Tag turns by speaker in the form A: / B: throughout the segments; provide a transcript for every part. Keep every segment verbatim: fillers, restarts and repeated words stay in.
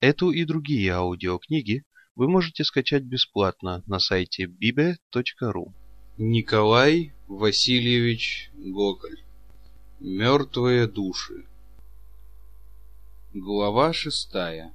A: Эту и другие аудиокниги вы можете скачать бесплатно на сайте библия точка ру.
B: Николай Васильевич Гоголь. Мертвые души. Глава шестая.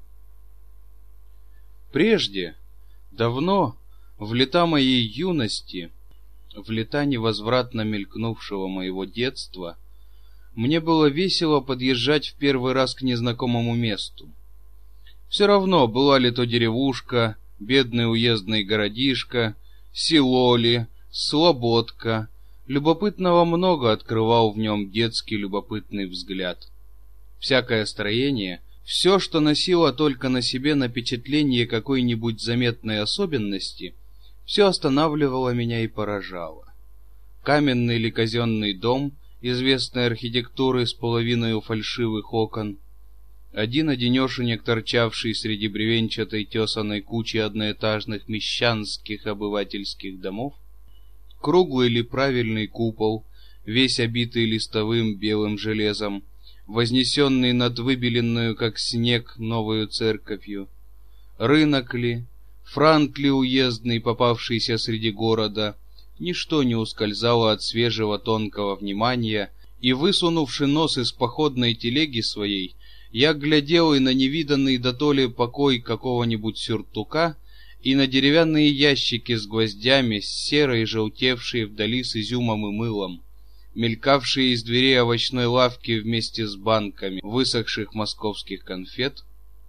B: Прежде, давно, в лета моей юности, в лета невозвратно мелькнувшего моего детства, мне было весело подъезжать в первый раз к незнакомому месту. Все равно, была ли то деревушка, бедный уездный городишко, село ли, слободка, любопытного много открывал в нем детский любопытный взгляд. Всякое строение, все, что носило только на себе напечатление какой-нибудь заметной особенности, все останавливало меня и поражало. Каменный или казенный дом, известной архитектуры с половиной фальшивых окон, один-одинешенек, торчавший среди бревенчатой тесаной кучи одноэтажных мещанских обывательских домов, круглый или правильный купол, весь обитый листовым белым железом, вознесенный над выбеленную, как снег, новою церковью, рынок ли, франк ли уездный, попавшийся среди города, ничто не ускользало от свежего тонкого внимания, и, высунувши нос из походной телеги своей, я глядел и на невиданный дотоле покой какого-нибудь сюртука, и на деревянные ящики с гвоздями, серой желтевшие вдали с изюмом и мылом, мелькавшие из дверей овощной лавки вместе с банками высохших московских конфет,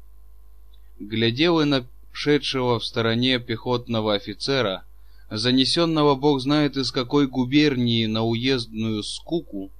B: глядел и на шедшего в стороне пехотного офицера, занесенного бог знает из какой губернии на уездную скуку,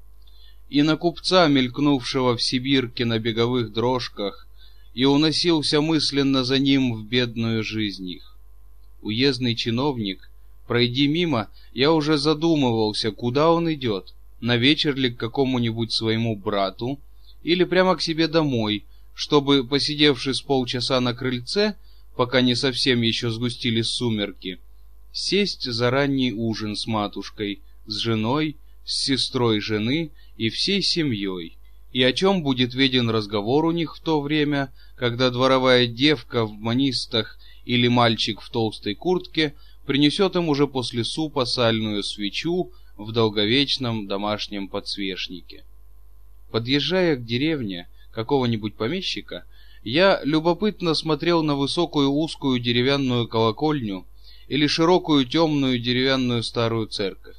B: и на купца, мелькнувшего в Сибирке на беговых дрожках, и уносился мысленно за ним в бедную жизнь их. Уездный чиновник, пройди мимо, я уже задумывался, куда он идет, на вечер ли к какому-нибудь своему брату, или прямо к себе домой, чтобы, посидевши с полчаса на крыльце, пока не совсем еще сгустились сумерки, сесть за ранний ужин с матушкой, с женой, с сестрой жены и всей семьей, и о чем будет веден разговор у них в то время, когда дворовая девка в манистах или мальчик в толстой куртке принесет им уже после супа сальную свечу в долговечном домашнем подсвечнике. Подъезжая к деревне какого-нибудь помещика, я любопытно смотрел на высокую узкую деревянную колокольню или широкую темную деревянную старую церковь.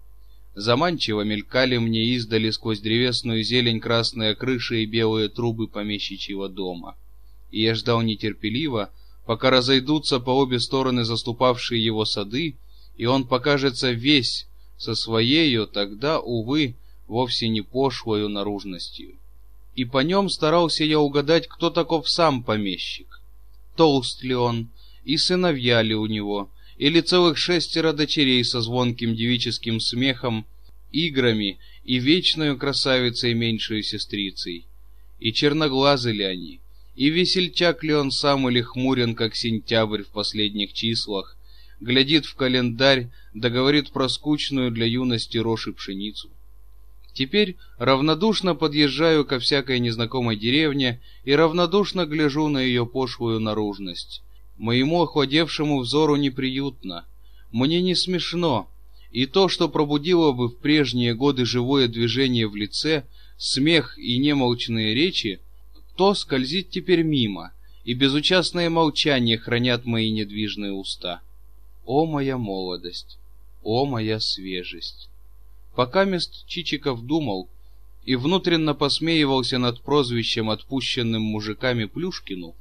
B: Заманчиво мелькали мне издали сквозь древесную зелень красные крыши и белые трубы помещичьего дома. И я ждал нетерпеливо, пока разойдутся по обе стороны заступавшие его сады, и он покажется весь со своею, тогда, увы, вовсе не пошлою наружностью. И по нем старался я угадать, кто таков сам помещик. Толст ли он, и сыновья ли у него, или целых шестеро дочерей со звонким девическим смехом, играми и вечною красавицей меньшую сестрицей, и черноглазы ли они, и весельчак ли он сам или хмурен, как сентябрь в последних числах, глядит в календарь, да говорит про скучную для юности рожь и пшеницу. Теперь равнодушно подъезжаю ко всякой незнакомой деревне и равнодушно гляжу на ее пошлую наружность. Моему охладевшему взору неприютно, мне не смешно, и то, что пробудило бы в прежние годы живое движение в лице, смех и немолчные речи, то скользит теперь мимо, и безучастное молчание хранят мои недвижные уста. О, моя молодость! О, моя свежесть! Пока мест Чичиков думал и внутренно посмеивался над прозвищем, отпущенным мужиками Плюшкину,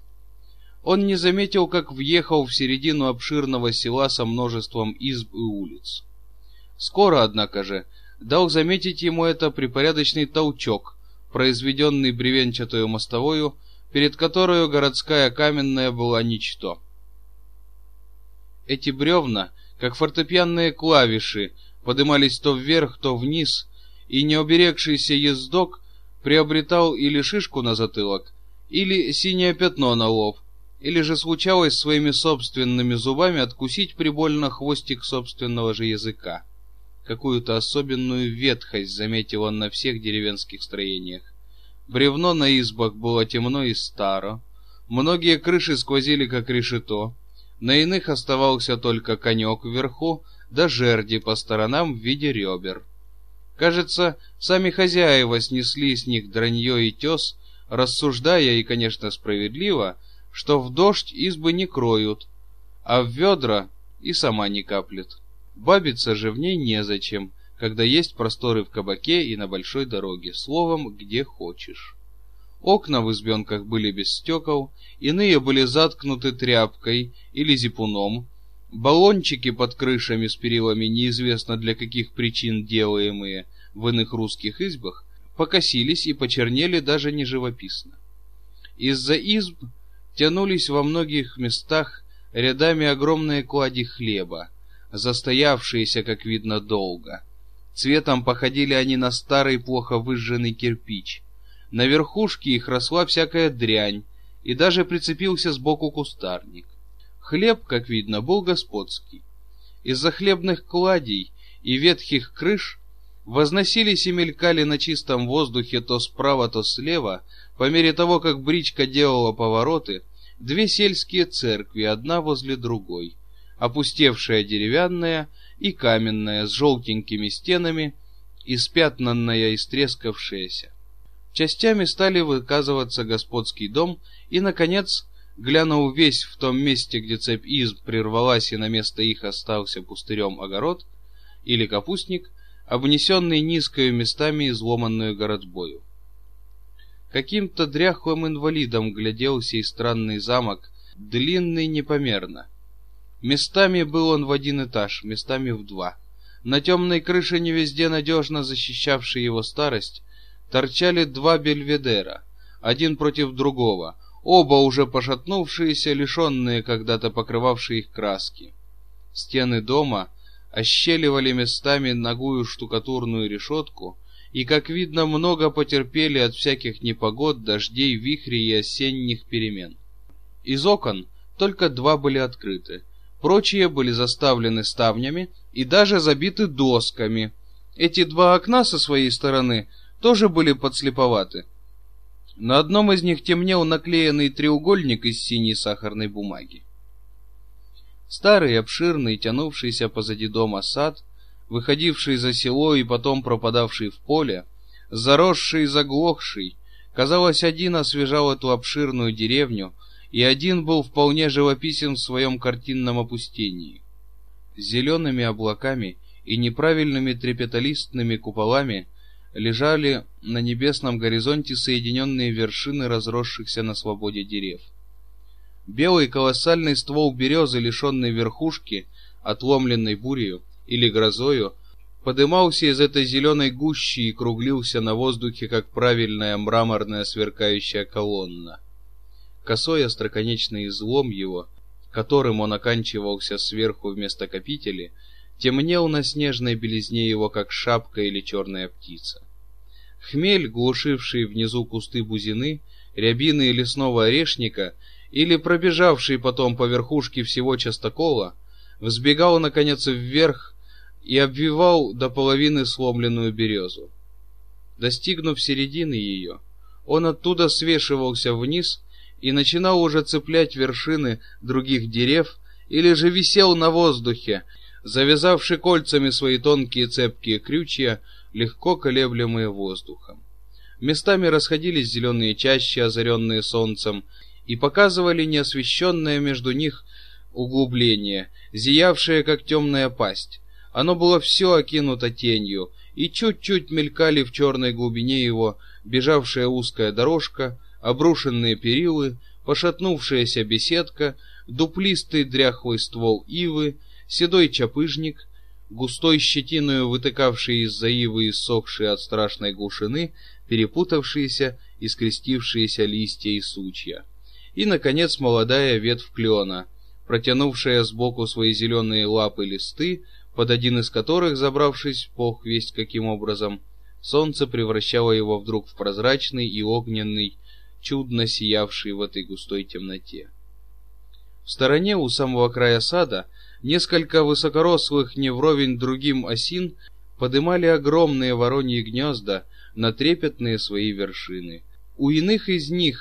B: он не заметил, как въехал в середину обширного села со множеством изб и улиц. Скоро, однако же, дал заметить ему это припорядочный толчок, произведенный бревенчатою мостовою, перед которой городская каменная была ничто. Эти бревна, как фортепианные клавиши, подымались то вверх, то вниз, и необерегшийся ездок приобретал или шишку на затылок, или синее пятно на лоб, или же случалось своими собственными зубами откусить прибольно хвостик собственного же языка. Какую-то особенную ветхость заметил он на всех деревенских строениях. Бревно на избах было темно и старо, Многие крыши сквозили как решето, на иных оставался только конек вверху, да жерди по сторонам в виде ребер. Кажется, сами хозяева снесли с них дранье и тес, рассуждая, и, конечно, справедливо, что в дождь избы не кроют, а в ведра и сама не каплет. Бабиться же в ней незачем, когда есть просторы в кабаке и на большой дороге, словом, где хочешь. Окна в избенках были без стекол, иные были заткнуты тряпкой или зипуном, баллончики под крышами с перилами, неизвестно для каких причин делаемые в иных русских избах, покосились и почернели даже не живописно. Из-за изб тянулись во многих местах рядами огромные клади хлеба, застоявшиеся, как видно, долго. Цветом походили они на старый плохо выжженный кирпич. На верхушке их росла всякая дрянь, и даже прицепился сбоку кустарник. Хлеб, как видно, был господский. Из-за хлебных кладей и ветхих крыш возносились и мелькали на чистом воздухе то справа, то слева, по мере того, как бричка делала повороты, две сельские церкви, одна возле другой, опустевшая деревянная и каменная, с желтенькими стенами, испятнанная и стрескавшаяся. Частями стали выказываться господский дом, и, наконец, глянув весь в том месте, где цепь изб прервалась и на место их остался пустырем огород или капустник, обнесенный низкою местами изломанную городбою. Каким-то дряхлым инвалидом глядел сей странный замок, длинный непомерно. Местами был он в один этаж, местами в два. На темной крыше, не везде надежно защищавшей его старость, торчали два бельведера, один против другого, оба уже пошатнувшиеся, лишенные когда-то покрывавшей их краски. Стены дома ощеливали местами нагую штукатурную решетку, и, как видно, много потерпели от всяких непогод, дождей, вихрей и осенних перемен. Из окон только два были открыты, прочие были заставлены ставнями и даже забиты досками. Эти два окна со своей стороны тоже были подслеповаты. На одном из них темнел наклеенный треугольник из синей сахарной бумаги. Старый, обширный, тянувшийся позади дома сад, выходивший за село и потом пропадавший в поле, заросший и заглохший, казалось, один освежал эту обширную деревню, и один был вполне живописен в своем картинном опустении. Зелеными облаками и неправильными трепеталистными куполами лежали на небесном горизонте соединенные вершины разросшихся на свободе дерев. Белый колоссальный ствол березы, лишенный верхушки, отломленной бурею или грозою, подымался из этой зеленой гущи и круглился на воздухе, как правильная мраморная сверкающая колонна. Косой остроконечный излом его, которым он оканчивался сверху вместо капители, темнел на снежной белизне его, как шапка или черная птица. Хмель, глушивший внизу кусты бузины, рябины и лесного орешника, или пробежавший потом по верхушке всего частокола, взбегал, наконец, вверх и обвивал до половины сломленную березу. Достигнув середины ее, он оттуда свешивался вниз и начинал уже цеплять вершины других дерев, или же висел на воздухе, завязавши кольцами свои тонкие цепкие крючья, легко колеблемые воздухом. Местами расходились зеленые чащи, озаренные солнцем, и показывали неосвещенное между них углубление, зиявшее, как темная пасть. Оно было все окинуто тенью, и чуть-чуть мелькали в черной глубине его бежавшая узкая дорожка, обрушенные перилы, пошатнувшаяся беседка, дуплистый дряхлый ствол ивы, седой чапыжник, густой щетиною вытыкавший из-за ивы иссохшие от страшной глушины, перепутавшиеся и скрестившиеся листья и сучья. И, наконец, молодая ветвь клена, протянувшая сбоку свои зеленые лапы листы, под один из которых, забравшись бог весть каким образом, солнце превращало его вдруг в прозрачный и огненный, чудно сиявший в этой густой темноте. В стороне у самого края сада несколько высокорослых не вровень другим осин подымали огромные вороньи гнезда на трепетные свои вершины. У иных из них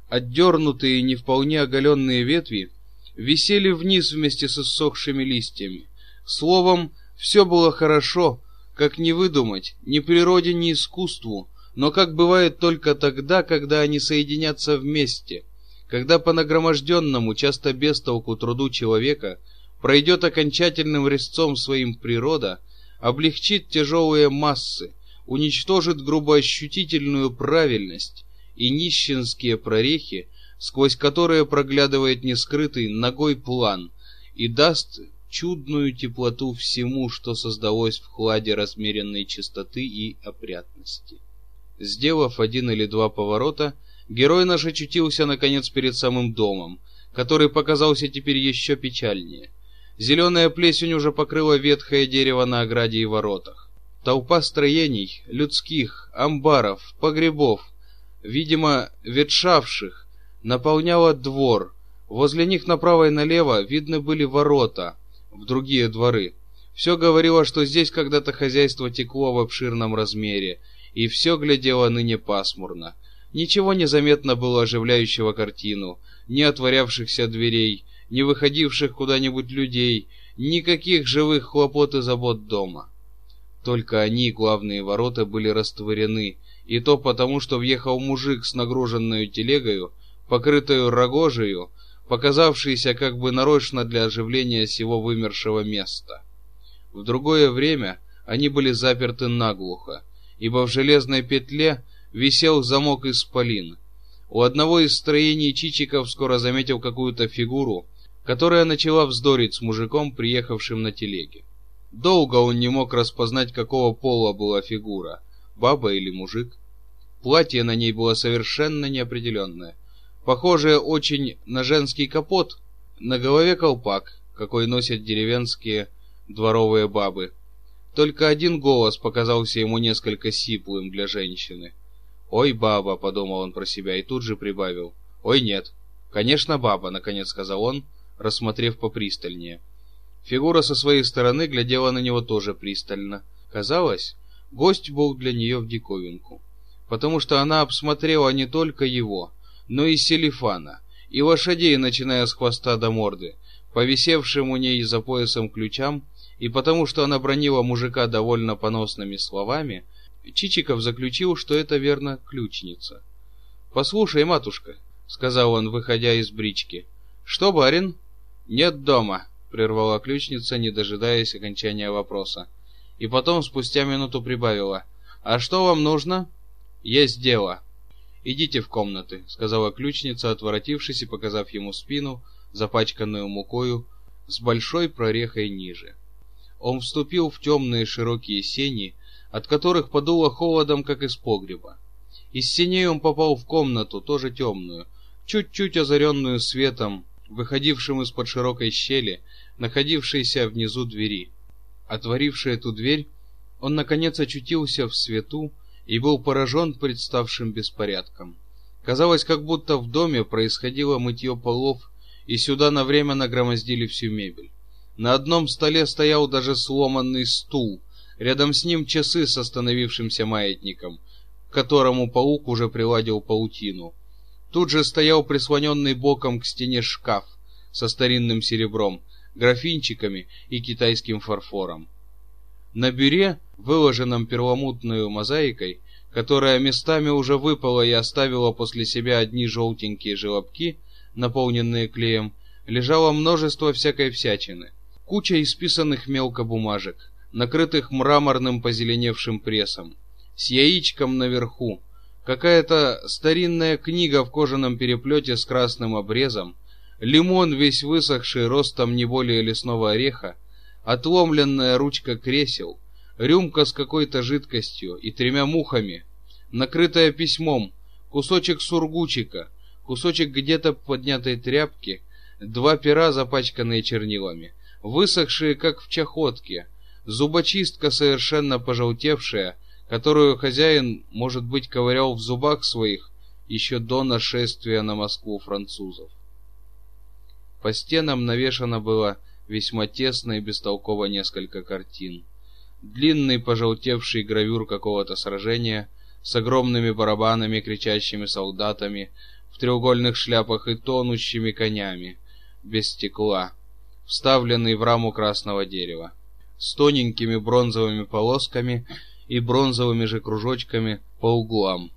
B: отдернутые не вполне оголенные ветви висели вниз вместе с иссохшими листьями. Словом, все было хорошо, как не выдумать, ни природе, ни искусству, но как бывает только тогда, когда они соединятся вместе, когда по нагроможденному, часто без толку труду человека пройдет окончательным резцом своим природа, облегчит тяжелые массы, уничтожит грубоощутительную правильность и нищенские прорехи, сквозь которые проглядывает нескрытый ногой план, и даст чудную теплоту всему, что создалось в хладе размеренной чистоты и опрятности. Сделав один или два поворота, герой наш очутился наконец перед самым домом, который показался теперь еще печальнее. Зеленая плесень уже покрыла ветхое дерево на ограде и воротах. Толпа строений, людских, амбаров, погребов, видимо, ветшавших, наполняла двор. Возле них направо и налево видны были ворота в другие дворы. Все говорило, что здесь когда-то хозяйство текло в обширном размере, и все глядело ныне пасмурно. Ничего не заметно было оживляющего картину, ни отворявшихся дверей, ни выходивших куда-нибудь людей, никаких живых хлопот и забот дома. Только они, главные ворота, были растворены, и то потому, что въехал мужик с нагруженной телегою, покрытою рогожею, показавшийся как бы нарочно для оживления сего вымершего места. В другое время они были заперты наглухо, ибо в железной петле висел замок исполин. У одного из строений Чичиков скоро заметил какую-то фигуру, которая начала вздорить с мужиком, приехавшим на телеге. Долго он не мог распознать, какого пола была фигура, баба или мужик. Платье на ней было совершенно неопределенное, похожее очень на женский капот, на голове колпак, какой носят деревенские дворовые бабы. Только один голос показался ему несколько сиплым для женщины. «Ой, баба», — подумал он про себя и тут же прибавил. «Ой, нет, конечно, баба», — наконец сказал он, рассмотрев попристальнее. Фигура со своей стороны глядела на него тоже пристально. Казалось, гость был для нее в диковинку, потому что она обсмотрела не только его, но и Селифана, и лошадей, начиная с хвоста до морды, по висевшим у ней за поясом ключам, и потому что она бранила мужика довольно поносными словами, Чичиков заключил, что это верно ключница. «Послушай, матушка», — сказал он, выходя из брички. «Что, барин?» «Нет дома», — прервала ключница, не дожидаясь окончания вопроса. И потом спустя минуту прибавила. «А что вам нужно?» «Есть дело». «Идите в комнаты», — сказала ключница, отворотившись и показав ему спину, запачканную мукою, с большой прорехой ниже. Он вступил в темные широкие сени, от которых подуло холодом, как из погреба. Из сеней он попал в комнату, тоже темную, чуть-чуть озаренную светом, выходившим из-под широкой щели, находившейся внизу двери. Отворивши эту дверь, он наконец очутился в свету и был поражен представшим беспорядком. Казалось, как будто в доме происходило мытье полов, и сюда на время нагромоздили всю мебель. На одном столе стоял даже сломанный стул, рядом с ним часы с остановившимся маятником, к которому паук уже приладил паутину. Тут же стоял прислоненный боком к стене шкаф со старинным серебром, графинчиками и китайским фарфором. На бюре, выложенном перламутной мозаикой, которая местами уже выпала и оставила после себя одни желтенькие желобки, наполненные клеем, лежало множество всякой всячины. Куча исписанных мелко бумажек, накрытых мраморным позеленевшим прессом, с яичком наверху, какая-то старинная книга в кожаном переплете с красным обрезом, лимон весь высохший ростом не более лесного ореха, отломленная ручка кресел, рюмка с какой-то жидкостью и тремя мухами, накрытая письмом, кусочек сургучика, кусочек где-то поднятой тряпки, два пера, запачканные чернилами, высохшие, как в чахотке, зубочистка совершенно пожелтевшая, которую хозяин, может быть, ковырял в зубах своих еще до нашествия на Москву французов. По стенам навешано было весьма тесно и бестолково несколько картин. Длинный пожелтевший гравюр какого-то сражения с огромными барабанами, кричащими солдатами, в в треугольных шляпах и тонущими конями, без стекла, вставленные в раму красного дерева, с тоненькими бронзовыми полосками и бронзовыми же кружочками по углам.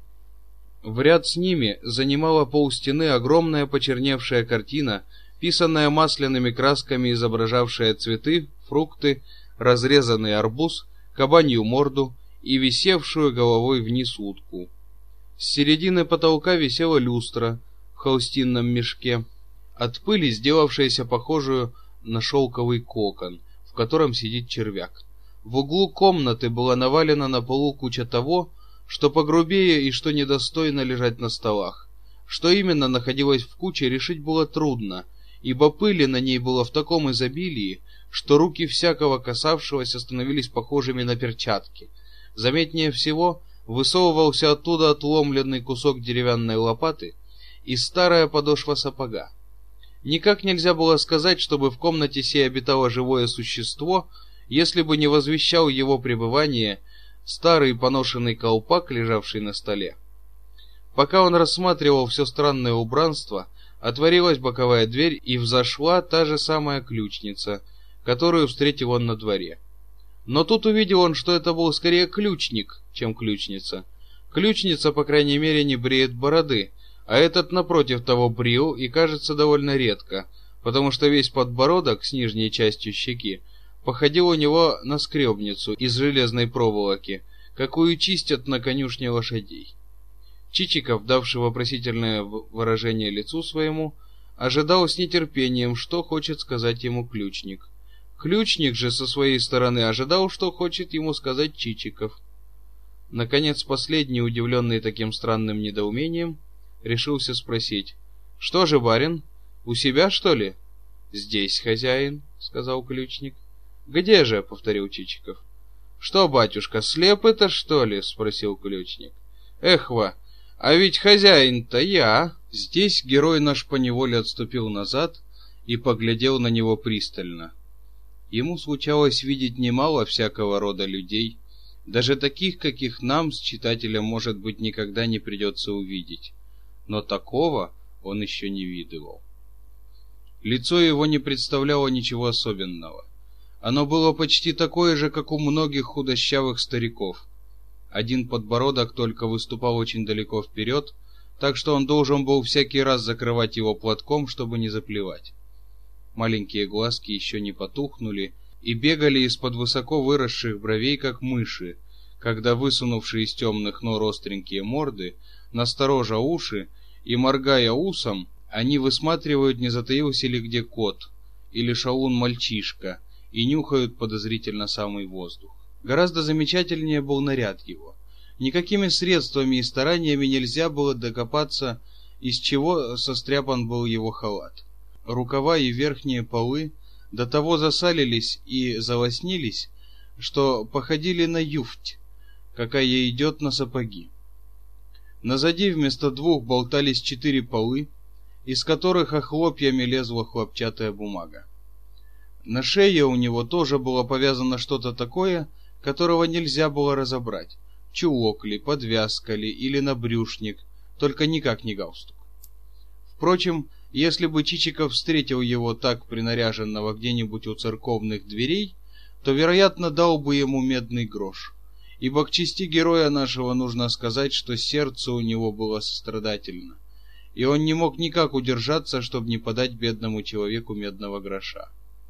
B: В ряд с ними занимала полстены огромная почерневшая картина, писанная масляными красками, изображавшая цветы, фрукты, разрезанный арбуз, кабанью морду и висевшую головой вниз утку. С середины потолка висела люстра в холстинном мешке, от пыли сделавшаяся похожую на шелковый кокон, в котором сидит червяк. В углу комнаты была навалена на полу куча того, что погрубее и что недостойно лежать на столах. Что именно находилось в куче, решить было трудно, ибо пыли на ней было в таком изобилии, что руки всякого касавшегося становились похожими на перчатки. Заметнее всего высовывался оттуда отломленный кусок деревянной лопаты и старая подошва сапога. Никак нельзя было сказать, чтобы в комнате сей обитало живое существо, если бы не возвещал его пребывание старый поношенный колпак, лежавший на столе. Пока он рассматривал все странное убранство, отворилась боковая дверь, и взошла та же самая ключница, которую встретил он на дворе. Но тут увидел он, что это был скорее ключник, чем ключница. Ключница, по крайней мере, не бреет бороды, а этот, напротив того, брил и, кажется, довольно редко, потому что весь подбородок с нижней частью щеки походил у него на скребницу из железной проволоки, какую чистят на конюшне лошадей. Чичиков, давший вопросительное выражение лицу своему, ожидал с нетерпением, что хочет сказать ему ключник. Ключник же со своей стороны ожидал, что хочет ему сказать Чичиков. Наконец, последний, удивленный таким странным недоумением, решился спросить: «Что же, барин, у себя, что ли?» «Здесь, хозяин», — сказал ключник. «Где же?» — повторил Чичиков. «Что, батюшка, слеп это, что ли?» — спросил ключник. «Эх, ва, а ведь хозяин-то я!» Здесь герой наш поневоле отступил назад и поглядел на него пристально. Ему случалось видеть немало всякого рода людей, даже таких, каких нам с читателем, может быть, никогда не придется увидеть. Но такого он еще не видывал. Лицо его не представляло ничего особенного. Оно было почти такое же, как у многих худощавых стариков. Один подбородок только выступал очень далеко вперед, так что он должен был всякий раз закрывать его платком, чтобы не заплевать. Маленькие глазки еще не потухнули и бегали из-под высоко выросших бровей, как мыши, когда высунувшие из темных нор остренькие морды, насторожа уши и моргая усом, они высматривают, не затаился ли где кот или шалун-мальчишка, и нюхают подозрительно самый воздух. Гораздо замечательнее был наряд его. Никакими средствами и стараниями нельзя было докопаться, из чего состряпан был его халат. Рукава и верхние полы до того засалились и залоснились, что походили на юфть, какая идет на сапоги. Назади вместо двух болтались четыре полы, из которых охлопьями лезла хлопчатая бумага. На шее у него тоже было повязано что-то такое, которого нельзя было разобрать. Чулок ли, подвязка ли или набрюшник, только никак не галстук. Впрочем, если бы Чичиков встретил его так принаряженного где-нибудь у церковных дверей, то, вероятно, дал бы ему медный грош. Ибо к чести героя нашего нужно сказать, что сердце у него было сострадательно, и он не мог никак удержаться, чтобы не подать бедному человеку медного гроша.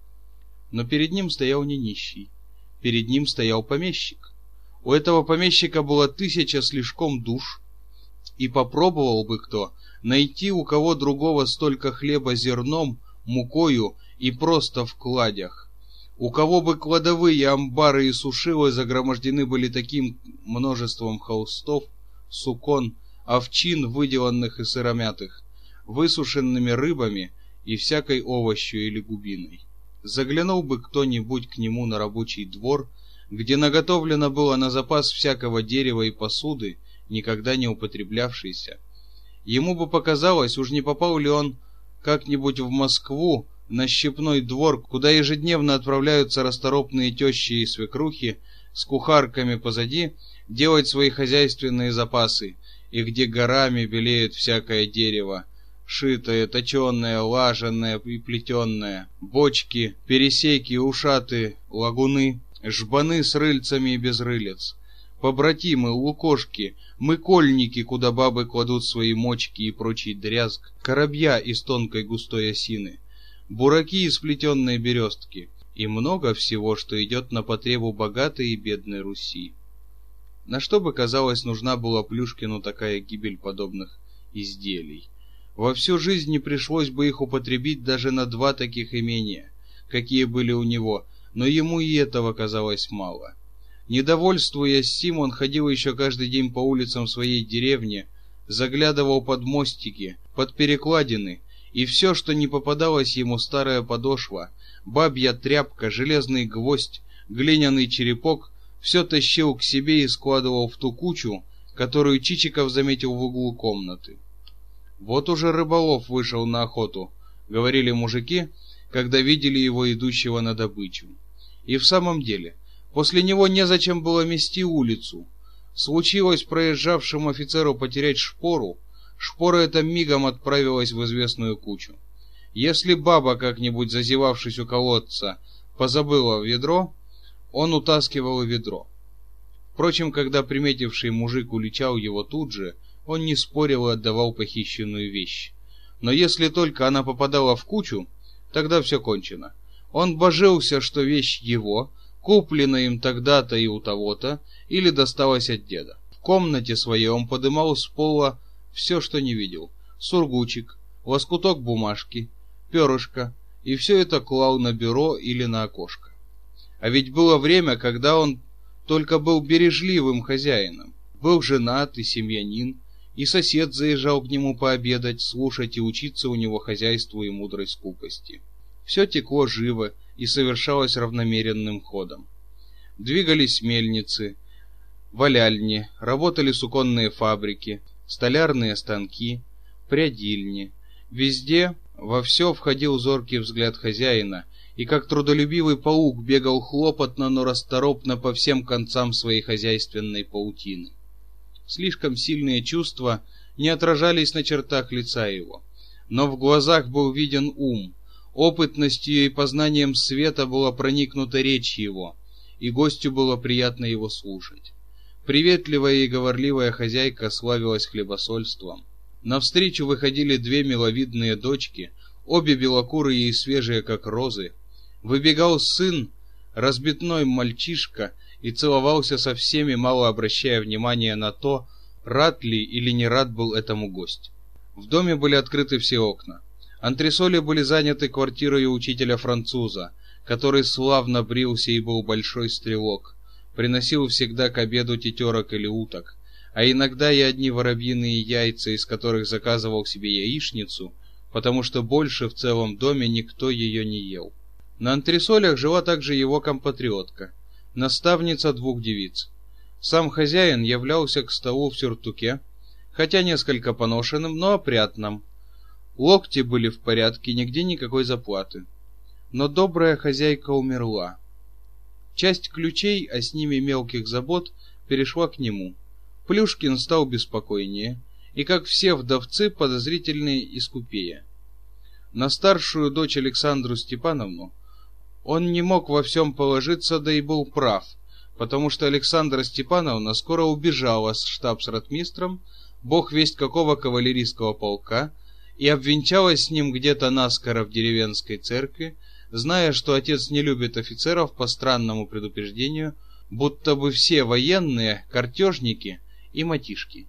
B: Но перед ним стоял не нищий, перед ним стоял помещик. У этого помещика было тысяча слишком душ, и попробовал бы кто найти у кого другого столько хлеба зерном, мукою и просто в кладях. У кого бы кладовые, амбары и сушилы загромождены были таким множеством холстов, сукон, овчин, выделанных и сыромятых, высушенными рыбами и всякой овощью или губиной. Заглянул бы кто-нибудь к нему на рабочий двор, где наготовлено было на запас всякого дерева и посуды, никогда не употреблявшейся. Ему бы показалось, уж не попал ли он как-нибудь в Москву на щепной двор, куда ежедневно отправляются расторопные тещи и свекрухи с кухарками позади делать свои хозяйственные запасы, и где горами белеет всякое дерево, шитое, точеное, лаженное и плетенное, бочки, пересеки, ушаты, лагуны, жбаны с рыльцами и без рылец, побратимы, лукошки, мыкольники, куда бабы кладут свои мочки и прочий дрязг, коробья из тонкой густой осины, бураки из плетенной берестки и много всего, что идет на потребу богатой и бедной Руси. На что бы, казалось, нужна была Плюшкину такая гибель подобных изделий? Во всю жизнь не пришлось бы их употребить даже на два таких имения, какие были у него, но ему и этого казалось мало. Недовольствуясь сим, он ходил еще каждый день по улицам своей деревни, заглядывал под мостики, под перекладины, и все, что не попадалось ему, старая подошва, бабья тряпка, железный гвоздь, глиняный черепок, все тащил к себе и складывал в ту кучу, которую Чичиков заметил в углу комнаты. «Вот уже рыболов вышел на охоту», — говорили мужики, когда видели его идущего на добычу. И в самом деле, после него незачем было мести улицу. Случилось проезжавшему офицеру потерять шпору, шпора эта мигом отправилась в известную кучу. Если баба, как-нибудь зазевавшись у колодца, позабыла ведро, он утаскивал ведро. Впрочем, когда приметивший мужик уличал его тут же, он не спорил и отдавал похищенную вещь. Но если только она попадала в кучу, тогда все кончено. Он божился, что вещь его, куплена им тогда-то и у того-то, или досталась от деда. В комнате своей он подымал с пола все, что не видел: сургучик, лоскуток бумажки, перышко, и все это клал на бюро или на окошко. А ведь было время, когда он только был бережливым хозяином, был женат и семьянин, и сосед заезжал к нему пообедать, слушать и учиться у него хозяйству и мудрой скупости. Все текло живо и совершалось равномеренным ходом. Двигались мельницы, валяльни, работали суконные фабрики, столярные станки, прядильни. Везде, во все входил зоркий взгляд хозяина, и как трудолюбивый паук бегал хлопотно, но расторопно по всем концам своей хозяйственной паутины. Слишком сильные чувства не отражались на чертах лица его, но в глазах был виден ум, опытностью и познанием света была проникнута речь его, и гостю было приятно его слушать. Приветливая и говорливая хозяйка славилась хлебосольством. Навстречу выходили две миловидные дочки, обе белокурые и свежие, как розы. Выбегал сын, разбитной мальчишка, и целовался со всеми, мало обращая внимания на то, рад ли или не рад был этому гость. В доме были открыты все окна. Антресоли были заняты квартирой учителя-француза, который славно брился и был большой стрелок, приносил всегда к обеду тетерок или уток, а иногда и одни воробьиные яйца, из которых заказывал себе яичницу, потому что больше в целом доме никто ее не ел. На антресолях жила также его компатриотка, наставница двух девиц. Сам хозяин являлся к столу в сюртуке, хотя несколько поношенным, но опрятным. Локти были в порядке, нигде никакой заплаты. Но добрая хозяйка умерла. Часть ключей, а с ними мелких забот, перешла к нему. Плюшкин стал беспокойнее, и, как все вдовцы, подозрительнее и скупее. На старшую дочь Александру Степановну он не мог во всем положиться, да и был прав, потому что Александра Степановна скоро убежала с штабс-ротмистром, бог весть какого кавалерийского полка, и обвенчалась с ним где-то наскоро в деревенской церкви, зная, что отец не любит офицеров по странному предупреждению, будто бы все военные — картежники и матишки.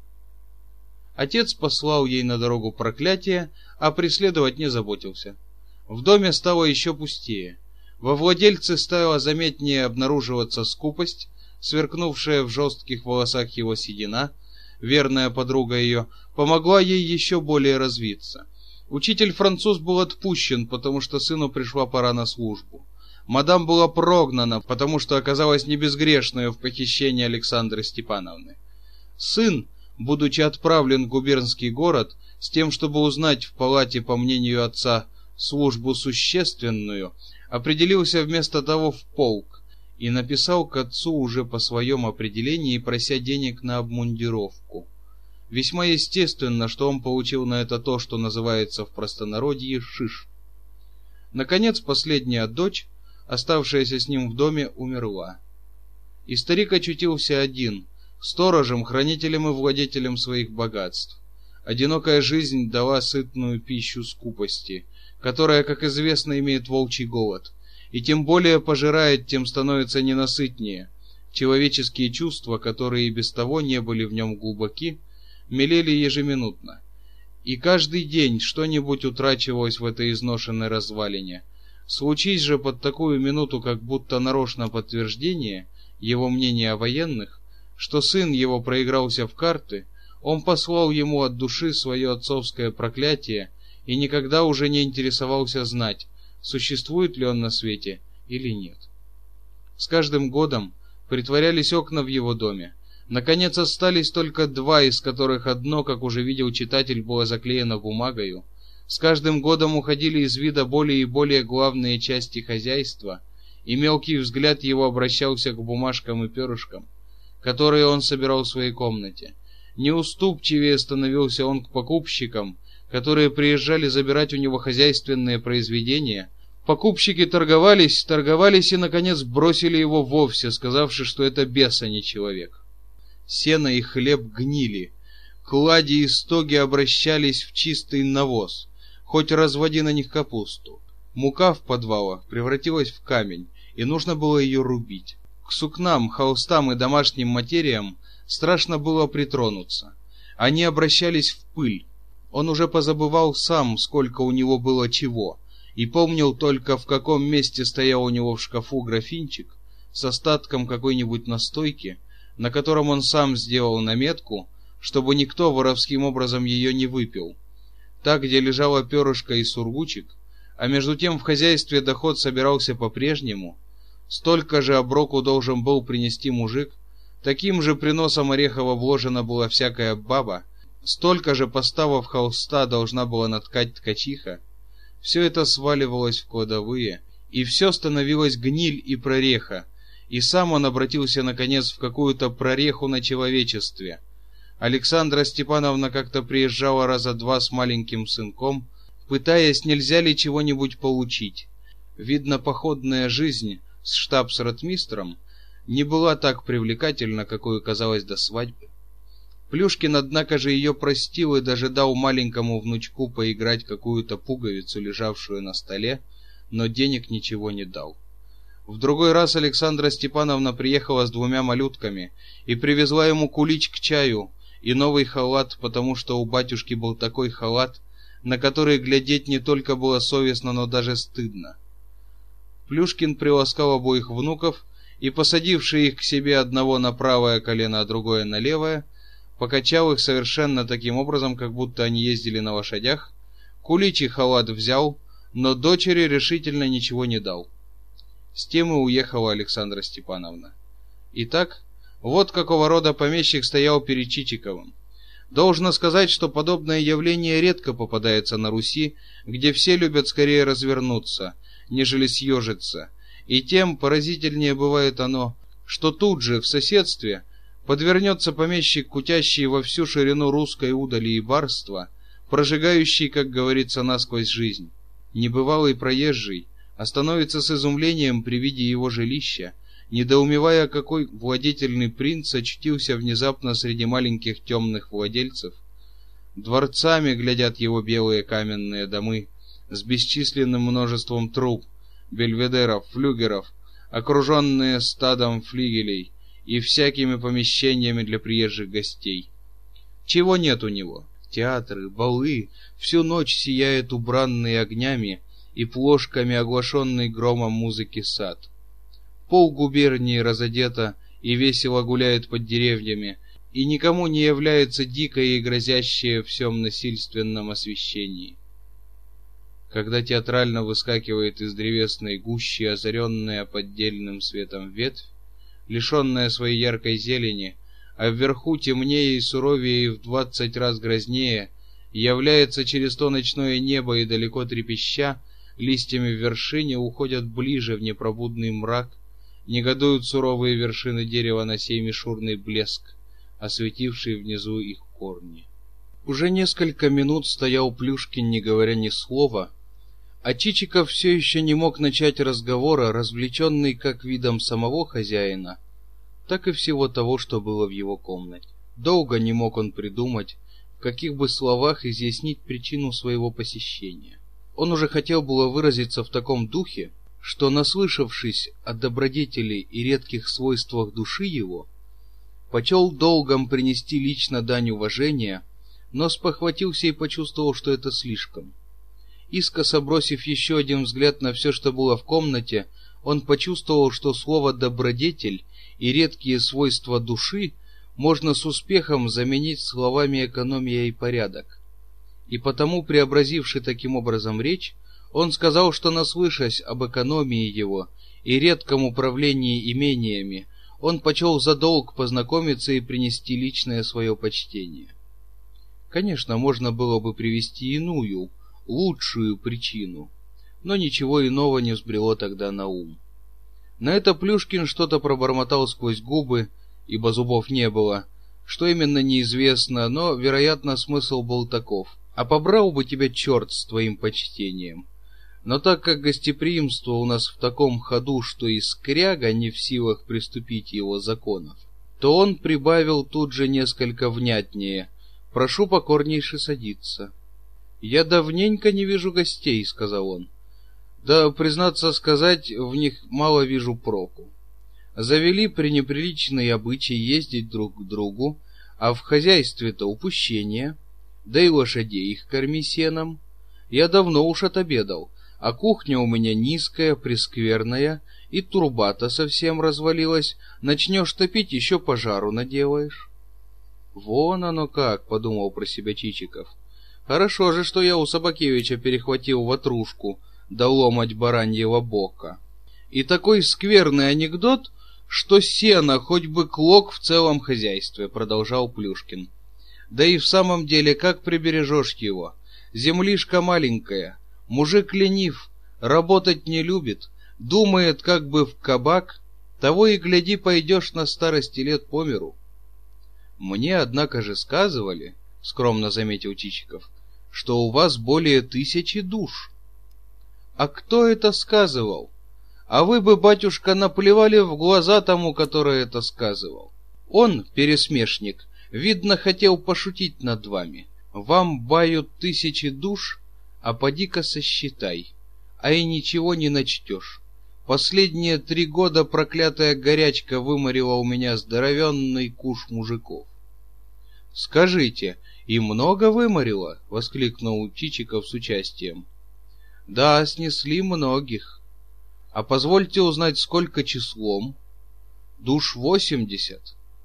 B: Отец послал ей на дорогу проклятие, а преследовать не заботился. В доме стало еще пустее. Во владельце стала заметнее обнаруживаться скупость, сверкнувшая в жестких волосах его седина. Верная подруга ее помогла ей еще более развиться. Учитель-француз был отпущен, потому что сыну пришла пора на службу. Мадам была прогнана, потому что оказалась небезгрешной в похищении Александры Степановны. Сын, будучи отправлен в губернский город с тем, чтобы узнать в палате, по мнению отца, службу существенную, определился вместо того в полк и написал к отцу уже по своем определении, прося денег на обмундировку. Весьма естественно, что он получил на это то, что называется в простонародье шиш. Наконец, последняя дочь, оставшаяся с ним в доме, умерла. И старик очутился один, сторожем, хранителем и владетелем своих богатств. Одинокая жизнь дала сытную пищу скупости, которая, как известно, имеет волчий голод, и тем более пожирает, тем становится ненасытнее. Человеческие чувства, которые и без того не были в нем глубоки, мелели ежеминутно. И каждый день что-нибудь утрачивалось в этой изношенной развалине. Случись же под такую минуту, как будто нарочно подтверждение его мнения о военных, что сын его проигрался в карты, он послал ему от души свое отцовское проклятие и никогда уже не интересовался знать, существует ли он на свете или нет. С каждым годом притворялись окна в его доме. Наконец остались только два, из которых одно, как уже видел читатель, было заклеено бумагою. С каждым годом уходили из вида более и более главные части хозяйства, и мелкий взгляд его обращался к бумажкам и перышкам, которые он собирал в своей комнате. Неуступчивее становился он к покупщикам, которые приезжали забирать у него хозяйственные произведения. Покупщики торговались, торговались и, наконец, бросили его вовсе, сказавши, что это бес, а не человек. Сено и хлеб гнили, клади и стоги обращались в чистый навоз, хоть разводи на них капусту. Мука в подвалах превратилась в камень, и нужно было ее рубить. К сукнам, холстам и домашним материям страшно было притронуться. Они обращались в пыль. Он уже позабывал сам, сколько у него было чего, и помнил только, в каком месте стоял у него в шкафу графинчик с остатком какой-нибудь настойки, на котором он сам сделал наметку, чтобы никто воровским образом ее не выпил. Так, где лежало перышко и сургучик, а между тем в хозяйстве доход собирался по-прежнему, столько же оброку должен был принести мужик, таким же приносом орехова вложена была всякая баба, столько же поставов холста должна была наткать ткачиха. Все это сваливалось в кладовые, и все становилось гниль и прореха, и сам он обратился, наконец, в какую-то прореху на человечестве. Александра Степановна как-то приезжала раза два с маленьким сынком, пытаясь, нельзя ли чего-нибудь получить. Видно, походная жизнь с штабс-ротмистром не была так привлекательна, какой казалось до свадьбы. Плюшкин, однако же, ее простил и даже дал маленькому внучку поиграть какую-то пуговицу, лежавшую на столе, но денег ничего не дал. В другой раз Александра Степановна приехала с двумя малютками и привезла ему кулич к чаю и новый халат, потому что у батюшки был такой халат, на который глядеть не только было совестно, но даже стыдно. Плюшкин приласкал обоих внуков и, посадивший их к себе одного на правое колено, а другое на левое, покачал их совершенно таким образом, как будто они ездили на лошадях. Кулич и халат взял, но дочери решительно ничего не дал. С тем и уехала Александра Степановна. Итак, вот какого рода помещик стоял перед Чичиковым. Должно сказать, что подобное явление редко попадается на Руси, где все любят скорее развернуться, нежели съежиться, и тем поразительнее бывает оно, что тут же, в соседстве, подвернется помещик, кутящий во всю ширину русской удали и барства, прожигающий, как говорится, насквозь жизнь. Небывалый проезжий остановится с изумлением при виде его жилища, недоумевая, какой владетельный принц очутился внезапно среди маленьких темных владельцев. Дворцами глядят его белые каменные домы с бесчисленным множеством труб, бельведеров, флюгеров, окруженные стадом флигелей и всякими помещениями для приезжих гостей. Чего нет у него? Театры, балы, всю ночь сияет убранный огнями и плошками оглашенный громом музыки сад. Пол губернии разодета и весело гуляет под деревьями, и никому не является дикое и грозящее всем насильственном освещении. Когда театрально выскакивает из древесной гущи озаренная поддельным светом ветвь, лишенная своей яркой зелени, а вверху темнее и суровее и в двадцать раз грознее, является через то ночное небо и далеко трепеща, листьями в вершине уходят ближе в непробудный мрак, негодуют суровые вершины дерева на сей мишурный блеск, осветивший внизу их корни. Уже несколько минут стоял Плюшкин, не говоря ни слова, а Чичиков все еще не мог начать разговора, развлеченный как видом самого хозяина, так и всего того, что было в его комнате. Долго не мог он придумать, в каких бы словах изъяснить причину своего посещения. Он уже хотел было выразиться в таком духе, что, наслышавшись о добродетели и редких свойствах души его, почел долгом принести лично дань уважения, но спохватился и почувствовал, что это слишком. Искоса бросив еще один взгляд на все, что было в комнате, он почувствовал, что слово «добродетель» и редкие свойства души можно с успехом заменить словами «экономия» и «порядок». И потому, преобразивши таким образом речь, он сказал, что, наслышась об экономии его и редком управлении имениями, он почел за долг познакомиться и принести личное свое почтение. Конечно, можно было бы привести иную, лучшую причину, но ничего иного не взбрело тогда на ум. На это Плюшкин что-то пробормотал сквозь губы, ибо зубов не было, что именно неизвестно, но, вероятно, смысл был таков: «А побрал бы тебя черт с твоим почтением». Но так как гостеприимство у нас в таком ходу, что и скряга не в силах приступить его законов, то он прибавил тут же несколько внятнее: «Прошу покорнейше садиться». «Я давненько не вижу гостей», — сказал он. «Да, признаться сказать, в них мало вижу проку. Завели пренеприличный обычай ездить друг к другу, а в хозяйстве-то упущение, да и лошадей их корми сеном. Я давно уж отобедал, а кухня у меня низкая, прескверная, и труба-то совсем развалилась, начнешь топить, еще пожару наделаешь». «Вон оно как», — подумал про себя Чичиков. «Хорошо же, что я у Собакевича перехватил ватрушку, да ломать бараньего бока. И такой скверный анекдот, что сено хоть бы клок в целом хозяйстве», — продолжал Плюшкин. «Да и в самом деле, как прибережешь его? Землишка маленькая, мужик ленив, работать не любит, думает, как бы в кабак, того и гляди, пойдешь на старости лет по миру». «Мне, однако же, сказывали, — скромно заметил Чичиков, — что у вас более тысячи душ». «А кто это сказывал? А вы бы, батюшка, наплевали в глаза тому, который это сказывал. Он, пересмешник, видно, хотел пошутить над вами. Вам бают тысячи душ, а поди-ка сосчитай, а и ничего не начтешь. Последние три года проклятая горячка выморила у меня здоровенный куш мужиков». «Скажите, и много выморила?» — воскликнул Чичиков с участием. «Да, снесли многих. А позвольте узнать, сколько числом?» «Душ восемьдесят».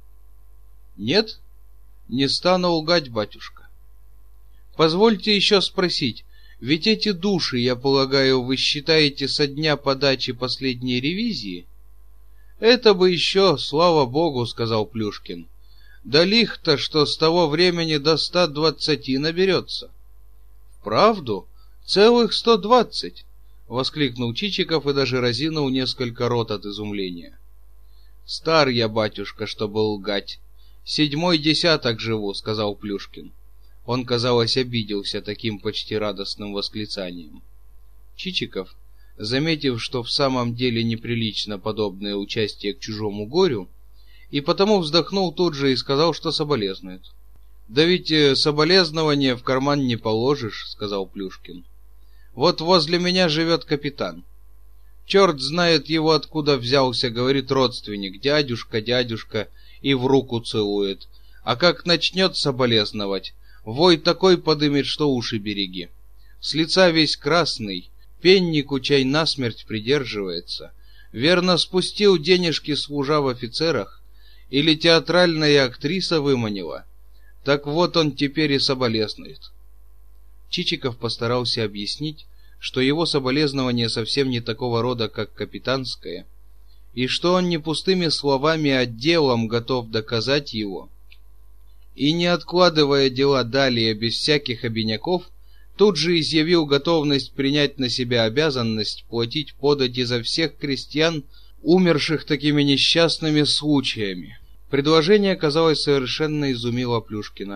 B: «Нет? Не стану лгать, батюшка». «Позвольте еще спросить, ведь эти души, я полагаю, вы считаете со дня подачи последней ревизии?» «Это бы еще, слава богу, — сказал Плюшкин. — Да лих-то, что с того времени до ста двадцати наберется». «Вправду? Целых сто двадцать?» — воскликнул Чичиков и даже разинул несколько рот от изумления. «Стар я, батюшка, чтобы лгать. Седьмой десяток живу», — сказал Плюшкин. Он, казалось, обиделся таким почти радостным восклицанием. Чичиков, заметив, что в самом деле неприлично подобное участие к чужому горю, и потому вздохнул тут же и сказал, что соболезнует. «Да ведь соболезнования в карман не положишь», — сказал Плюшкин. «Вот возле меня живет капитан. Черт знает его откуда взялся, говорит родственник, дядюшка, дядюшка, и в руку целует. А как начнет соболезновать, вой такой подымет, что уши береги. С лица весь красный, пеннику чай насмерть придерживается. Верно, спустил денежки служа в офицерах, или театральная актриса выманила. Так вот он теперь и соболезнует». Чичиков постарался объяснить, что его соболезнование совсем не такого рода, как капитанское, и что он не пустыми словами, а делом готов доказать его. И, не откладывая дела далее без всяких обиняков, тут же изъявил готовность принять на себя обязанность платить подати за всех крестьян, умерших такими несчастными случаями. Предложение, казалось, совершенно изумило Плюшкина.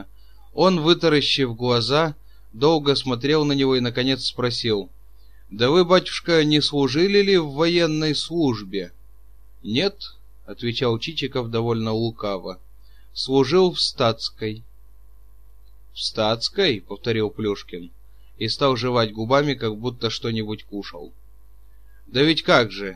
B: Он, вытаращив глаза, долго смотрел на него и, наконец, спросил: «Да вы, батюшка, не служили ли в военной службе?» «Нет», — отвечал Чичиков довольно лукаво, — «служил в статской». «В статской?» — повторил Плюшкин и стал жевать губами, как будто что-нибудь кушал. «Да ведь как же?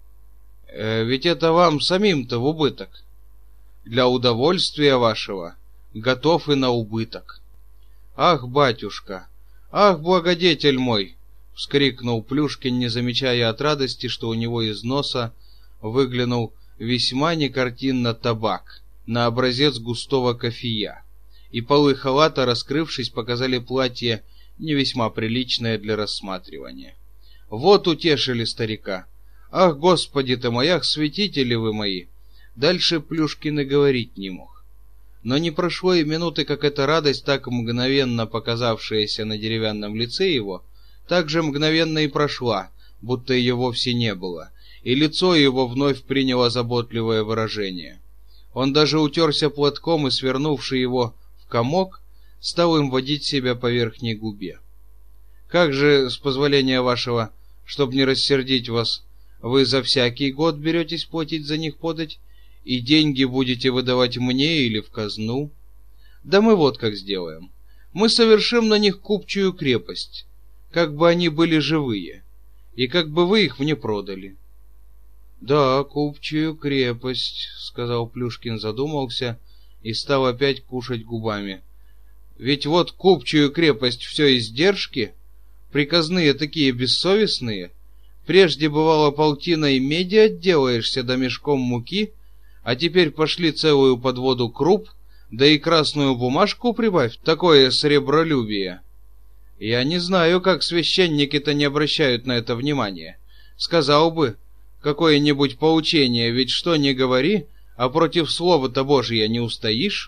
B: Э, ведь это вам самим-то в убыток. Для удовольствия вашего готов и на убыток». «Ах, батюшка! Ах, благодетель мой!» — вскрикнул Плюшкин, не замечая от радости, что у него из носа выглянул весьма некартинно табак на образец густого кофея, и полы халата, раскрывшись, показали платье не весьма приличное для рассматривания. Вот утешили старика. «Ах, Господи ты мой, ах, святители вы мои!» Дальше Плюшкин и говорить не мог. Но не прошло и минуты, как эта радость, так мгновенно показавшаяся на деревянном лице его, так же мгновенно и прошла, будто ее вовсе не было, и лицо его вновь приняло заботливое выражение. Он даже утерся платком и, свернувший его в комок, стал им водить себя по верхней губе. «Как же, с позволения вашего, чтоб не рассердить вас, вы за всякий год беретесь платить за них подать, и деньги будете выдавать мне или в казну? Да мы вот как сделаем. Мы совершим на них купчую крепость, как бы они были живые, и как бы вы их мне продали». «Да, купчую крепость», — сказал Плюшкин, задумался и стал опять кушать губами. «Ведь вот купчую крепость все издержки, приказные такие бессовестные. Прежде бывало полтиной меди отделаешься да мешком муки, а теперь пошли целую подводу круп, да и красную бумажку прибавь, такое сребролюбие. Я не знаю, как священники-то не обращают на это внимания. Сказал бы какое-нибудь поучение, ведь что ни говори, а против слова-то Божия не устоишь».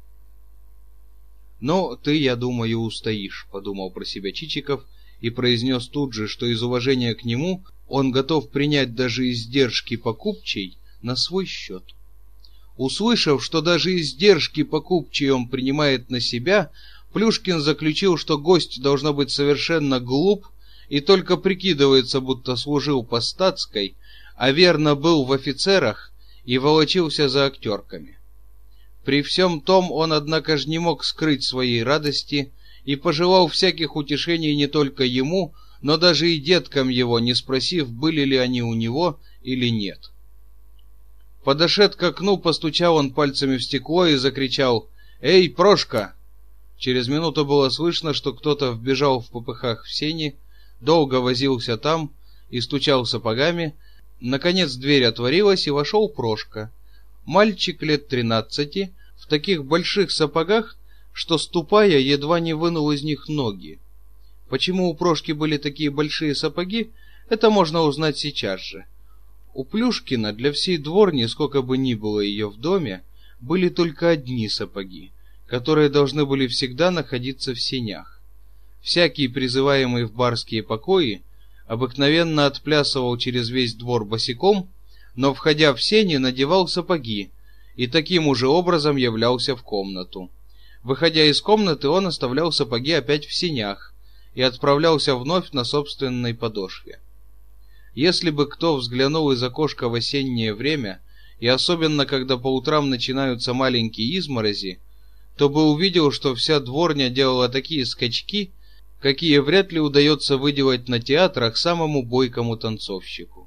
B: «Ну, ты, я думаю, устоишь», — подумал про себя Чичиков и произнес тут же, что из уважения к нему он готов принять даже издержки покупчей на свой счет. Услышав, что даже издержки покупчей он принимает на себя, Плюшкин заключил, что гость должно быть совершенно глуп и только прикидывается, будто служил по статской, а верно был в офицерах и волочился за актерками. При всем том он, однако же, не мог скрыть своей радости и пожелал всяких утешений не только ему, но даже и деткам его, не спросив, были ли они у него или нет. Подошед к окну, постучал он пальцами в стекло и закричал: «Эй, Прошка!» Через минуту было слышно, что кто-то вбежал в попыхах в сени, долго возился там и стучал сапогами. Наконец дверь отворилась, и вошел Прошка. Мальчик лет тринадцати, в таких больших сапогах, что, ступая, едва не вынул из них ноги. Почему у Прошки были такие большие сапоги, это можно узнать сейчас же. У Плюшкина для всей дворни, сколько бы ни было ее в доме, были только одни сапоги, которые должны были всегда находиться в сенях. Всякий, призываемый в барские покои, обыкновенно отплясывал через весь двор босиком, но, входя в сени, надевал сапоги и таким уже образом являлся в комнату. Выходя из комнаты, он оставлял сапоги опять в сенях и отправлялся вновь на собственной подошве. Если бы кто взглянул из окошка в осеннее время, и особенно когда по утрам начинаются маленькие изморози, то бы увидел, что вся дворня делала такие скачки, какие вряд ли удается выделать на театрах самому бойкому танцовщику.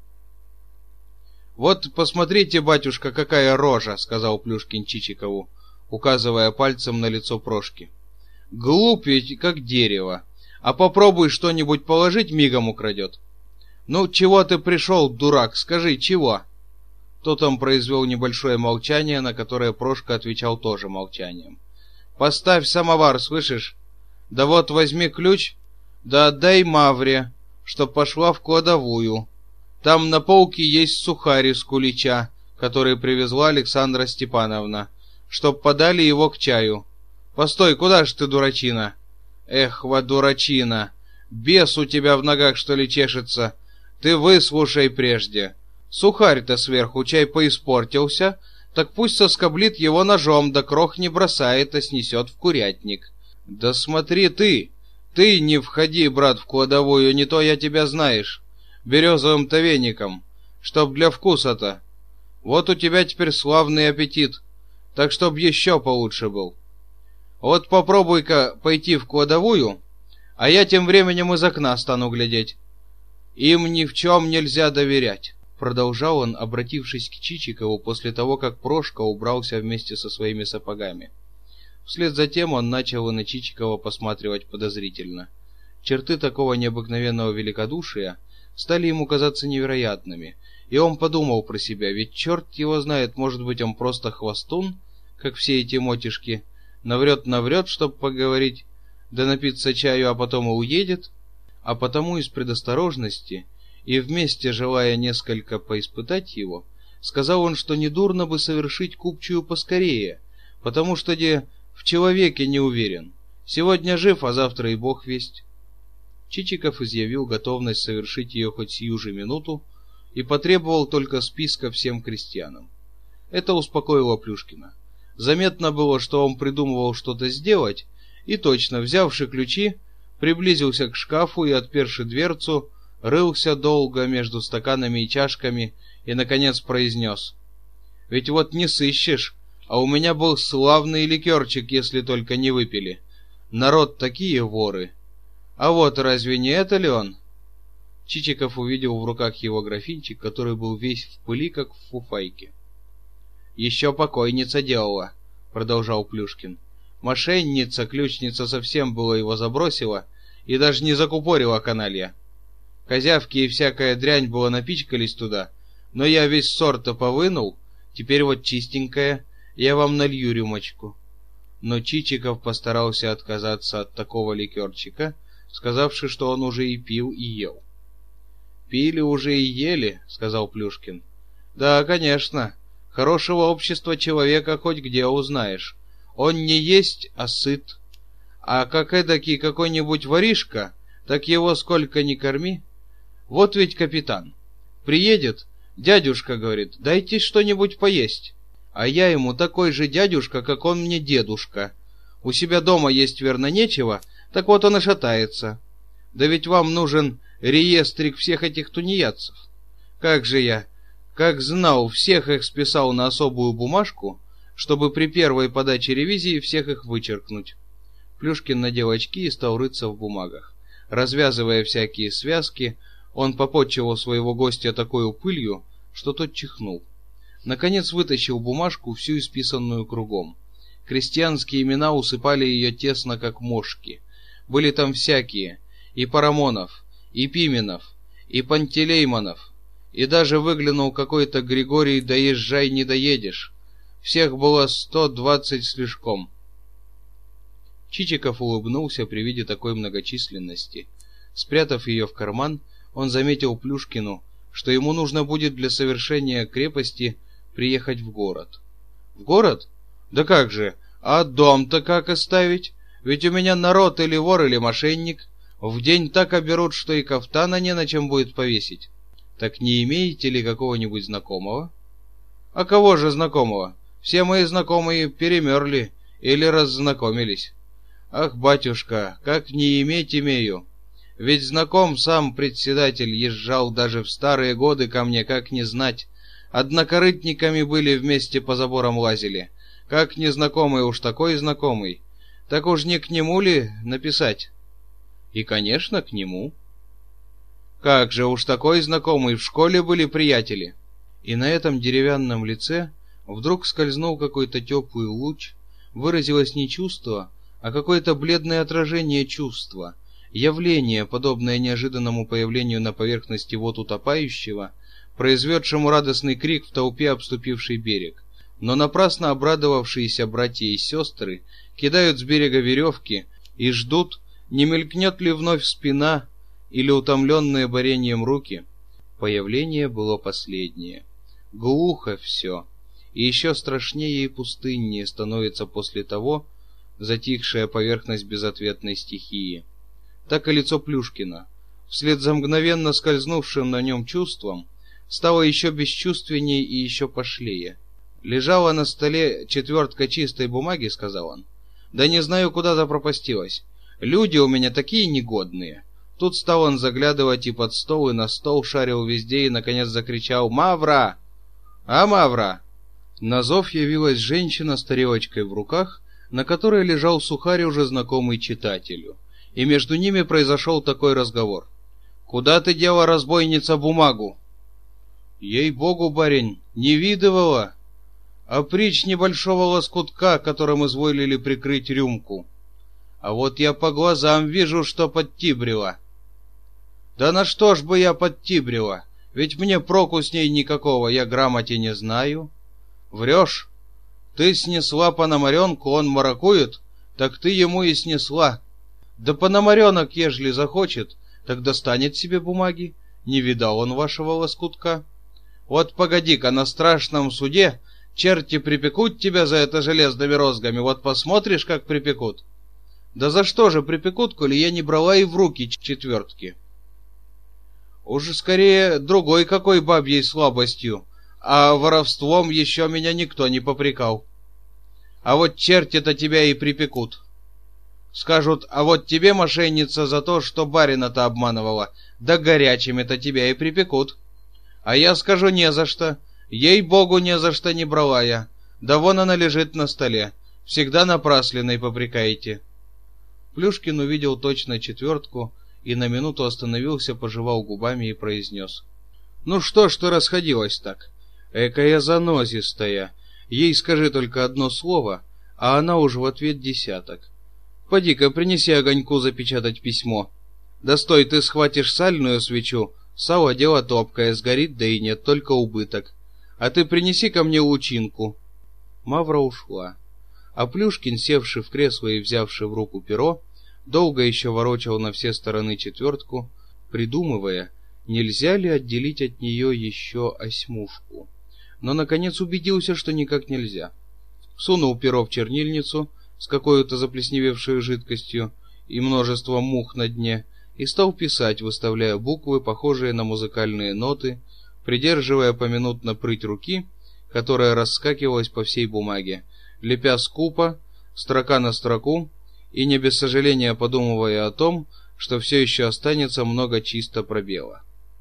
B: «Вот посмотрите, батюшка, какая рожа!» — сказал Плюшкин Чичикову, указывая пальцем на лицо Прошки. «Глуп ведь, как дерево, а попробуй что-нибудь положить, мигом украдет. Ну, чего ты пришел, дурак, скажи, чего?» Тот он произвел небольшое молчание, на которое Прошка отвечал тоже молчанием. «Поставь самовар, слышишь? Да вот возьми ключ, да отдай Мавре, чтоб пошла в кладовую. Там на полке есть сухарь из кулича, который привезла Александра Степановна, чтоб подали его к чаю. Постой, куда ж ты, дурачина? Эх, ва, дурачина, бес у тебя в ногах, что ли, чешется? Ты выслушай прежде. Сухарь-то сверху чай поиспортился, так пусть соскоблит его ножом, да крох не бросает, а снесет в курятник. Да смотри ты, ты не входи, брат, в кладовую, не то я тебя знаешь, березовым-то веником, чтоб для вкуса-то. Вот у тебя теперь славный аппетит, так чтоб еще получше был. Вот попробуй-ка пойти в кладовую, а я тем временем из окна стану глядеть. Им ни в чем нельзя доверять, продолжал он, обратившись к Чичикову после того, как Прошка убрался вместе со своими сапогами. Вслед за тем он начал и на Чичикова посматривать подозрительно. Черты такого необыкновенного великодушия стали ему казаться невероятными, и он подумал про себя, ведь черт его знает, может быть, он просто хвостун, как все эти мотишки, наврет-наврет, чтоб поговорить, да напиться чаю, а потом и уедет, а потому из предосторожности, и вместе желая несколько поиспытать его, сказал он, что недурно бы совершить купчую поскорее, потому что де в человеке не уверен, сегодня жив, а завтра и бог весть. Чичиков изъявил готовность совершить ее хоть сию же минуту и потребовал только списка всем крестьянам. Это успокоило Плюшкина. Заметно было, что он придумывал что-то сделать, и точно, взявши ключи, приблизился к шкафу и, отперши дверцу, рылся долго между стаканами и чашками и, наконец, произнес: «Ведь вот не сыщешь, а у меня был славный ликерчик, если только не выпили. Народ такие воры. А вот разве не это ли он?» Чичиков увидел в руках его графинчик, который был весь в пыли, как в фуфайке. «Еще покойница делала», — продолжал Плюшкин. «Мошенница, ключница совсем было его забросила и даже не закупорила каналья. Козявки и всякая дрянь было напичкались туда, но я весь сорт-то повынул, теперь вот чистенькая, я вам налью рюмочку». Но Чичиков постарался отказаться от такого ликерчика, сказавши, что он уже и пил, и ел. «Пили уже и ели», — сказал Плюшкин. «Да, конечно, хорошего общества человека хоть где узнаешь. Он не есть, а сыт. А как эдакий какой-нибудь воришка, так его сколько ни корми. Вот ведь капитан. Приедет, дядюшка говорит, дайте что-нибудь поесть. А я ему такой же дядюшка, как он мне дедушка. У себя дома есть верно нечего, так вот он и шатается. Да ведь вам нужен реестрик всех этих тунеядцев. Как же я, как знал, всех их списал на особую бумажку, чтобы при первой подаче ревизии всех их вычеркнуть». Плюшкин надел очки и стал рыться в бумагах. Развязывая всякие связки, он попотчевал своего гостя такой пылью, что тот чихнул. Наконец вытащил бумажку, всю исписанную кругом. Крестьянские имена усыпали ее тесно, как мошки. Были там всякие, и Парамонов, и Пименов, и Пантелеймонов, и даже выглянул какой-то Григорий «Доезжай, не доедешь». Всех было сто двадцать слишком. Чичиков улыбнулся при виде такой многочисленности. Спрятав ее в карман, он заметил Плюшкину, что ему нужно будет для совершения крепости приехать в город. «В город? Да как же? А дом-то как оставить? Ведь у меня народ или вор, или мошенник. В день так оберут, что и кафтана не на чем будет повесить. Так не имеете ли какого-нибудь знакомого?» «А кого же знакомого? Все мои знакомые перемерли или раззнакомились». «Ах, батюшка, как не иметь имею! Ведь знаком сам председатель езжал даже в старые годы ко мне, как не знать. Однокорытниками были, вместе по заборам лазили. Как незнакомый уж такой знакомый. Так уж не к нему ли написать?» «И, конечно, к нему». «Как же уж такой знакомый, в школе были приятели». И на этом деревянном лице вдруг скользнул какой-то теплый луч, выразилось не чувство, а какое-то бледное отражение чувства, явление, подобное неожиданному появлению на поверхности вод утопающего, произведшему радостный крик в толпе, обступившей берег. Но напрасно обрадовавшиеся братья и сестры кидают с берега веревки и ждут, не мелькнет ли вновь спина или утомленные борением руки. Появление было последнее. Глухо все, и еще страшнее и пустыннее становится после того затихшая поверхность безответной стихии. Так и лицо Плюшкина, вслед за мгновенно скользнувшим на нем чувством, стало еще бесчувственнее и еще пошлее. «Лежала на столе четвертка чистой бумаги», — сказал он. «Да не знаю, куда запропастилась. Люди у меня такие негодные». Тут стал он заглядывать и под стол, и на стол, шарил везде, и, наконец, закричал: «Мавра! А, Мавра!» На зов явилась женщина с тарелочкой в руках, на которой лежал сухарь, уже знакомый читателю. И между ними произошел такой разговор: «Куда ты дела, разбойница, бумагу?» «Ей-богу, барин, не видывала, а притч небольшого лоскутка, которым изволили прикрыть рюмку. А вот я по глазам вижу, что подтибрила». «Да на что ж бы я подтибрила? Ведь мне проку с ней никакого, я грамоте не знаю». «Врешь? Ты снесла пономаренку, он маракует, так ты ему и снесла. Да пономаренок, ежели захочет, так достанет себе бумаги. Не видал он вашего лоскутка. Вот погоди-ка, на страшном суде черти припекут тебя за это железными розгами, вот посмотришь, как припекут». «Да за что же припекут, коли я не брала и в руки четвертки?» «Уж скорее другой какой бабьей слабостью, а воровством еще меня никто не попрекал. А вот черти-то тебя и припекут. Скажут: а вот тебе, мошенница, за то, что барина-то обманывала, да горячими-то тебя и припекут. А я скажу: не за что, ей-богу, не за что не брала я, да вон она лежит на столе, всегда напраслиной попрекаете». Плюшкин увидел точно четвертку и на минуту остановился, пожевал губами и произнес: «Ну что ж ты расходилась так? Экая занозистая. Ей скажи только одно слово, а она уж в ответ десяток. Поди-ка, принеси огоньку запечатать письмо. Да стой, ты схватишь сальную свечу, сало дело топкое, сгорит, да и нет, только убыток. А ты принеси ко мне лучинку». Мавра ушла, а Плюшкин, севший в кресло и взявший в руку перо, долго еще ворочал на все стороны четвертку, придумывая, нельзя ли отделить от нее еще осьмушку. Но, наконец, убедился, что никак нельзя. Сунул перо в чернильницу с какой-то заплесневевшей жидкостью и множеством мух на дне и стал писать, выставляя буквы, похожие на музыкальные ноты, придерживая поминутно прыть руки, которая раскакивалась по всей бумаге, лепя скупо, строка на строку, и не без сожаления подумывая о том, что все еще останется много чисто пробела.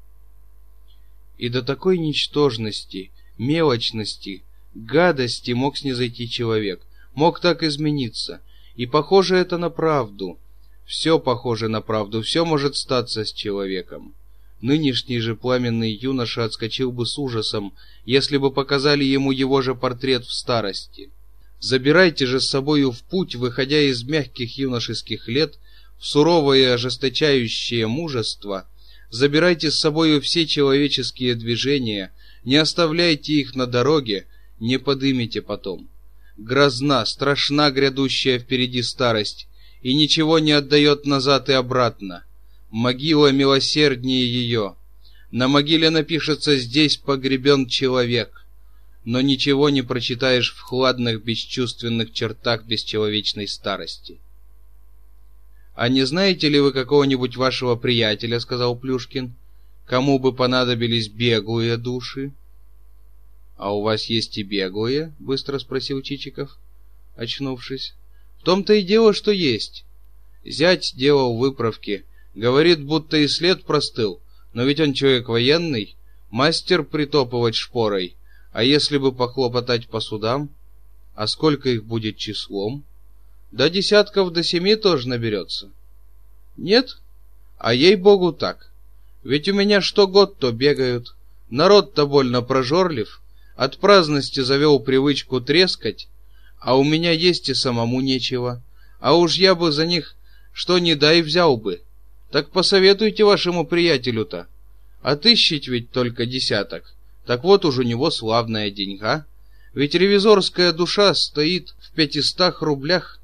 B: И до такой ничтожности, мелочности, гадости мог снизойти человек, мог так измениться, и похоже это на правду. Все похоже на правду, все может статься с человеком. Нынешний же пламенный юноша отскочил бы с ужасом, если бы показали ему его же портрет в старости. Забирайте же с собою в путь, выходя из мягких юношеских лет в суровое ожесточающее мужество, забирайте с собою все человеческие движения, не оставляйте их на дороге, не подымите потом. Грозна, страшна грядущая впереди старость, и ничего не отдает назад и обратно. Могила милосерднее ее. На могиле напишется: «Здесь погребен человек». Но ничего не прочитаешь в хладных, бесчувственных чертах бесчеловечной старости. «А не знаете ли вы какого-нибудь вашего приятеля, — сказал Плюшкин, — кому бы понадобились беглые души?» «А у вас есть и беглые?» — быстро спросил Чичиков, очнувшись. «В том-то и дело, что есть. Зять делал выправки, говорит, будто и след простыл, но ведь он человек военный, мастер притопывать шпорой. А если бы похлопотать по судам? А сколько их будет числом? Да десятков до семи тоже наберется». «Нет? А ей-богу так. Ведь у меня что год, то бегают. Народ-то больно прожорлив, от праздности завел привычку трескать, а у меня есть и самому нечего. А уж я бы за них что ни дай взял бы. Так посоветуйте вашему приятелю-то. Отыщить ведь только десяток. Так вот уж у него славная деньга. Ведь ревизорская душа стоит в пятистах рублях».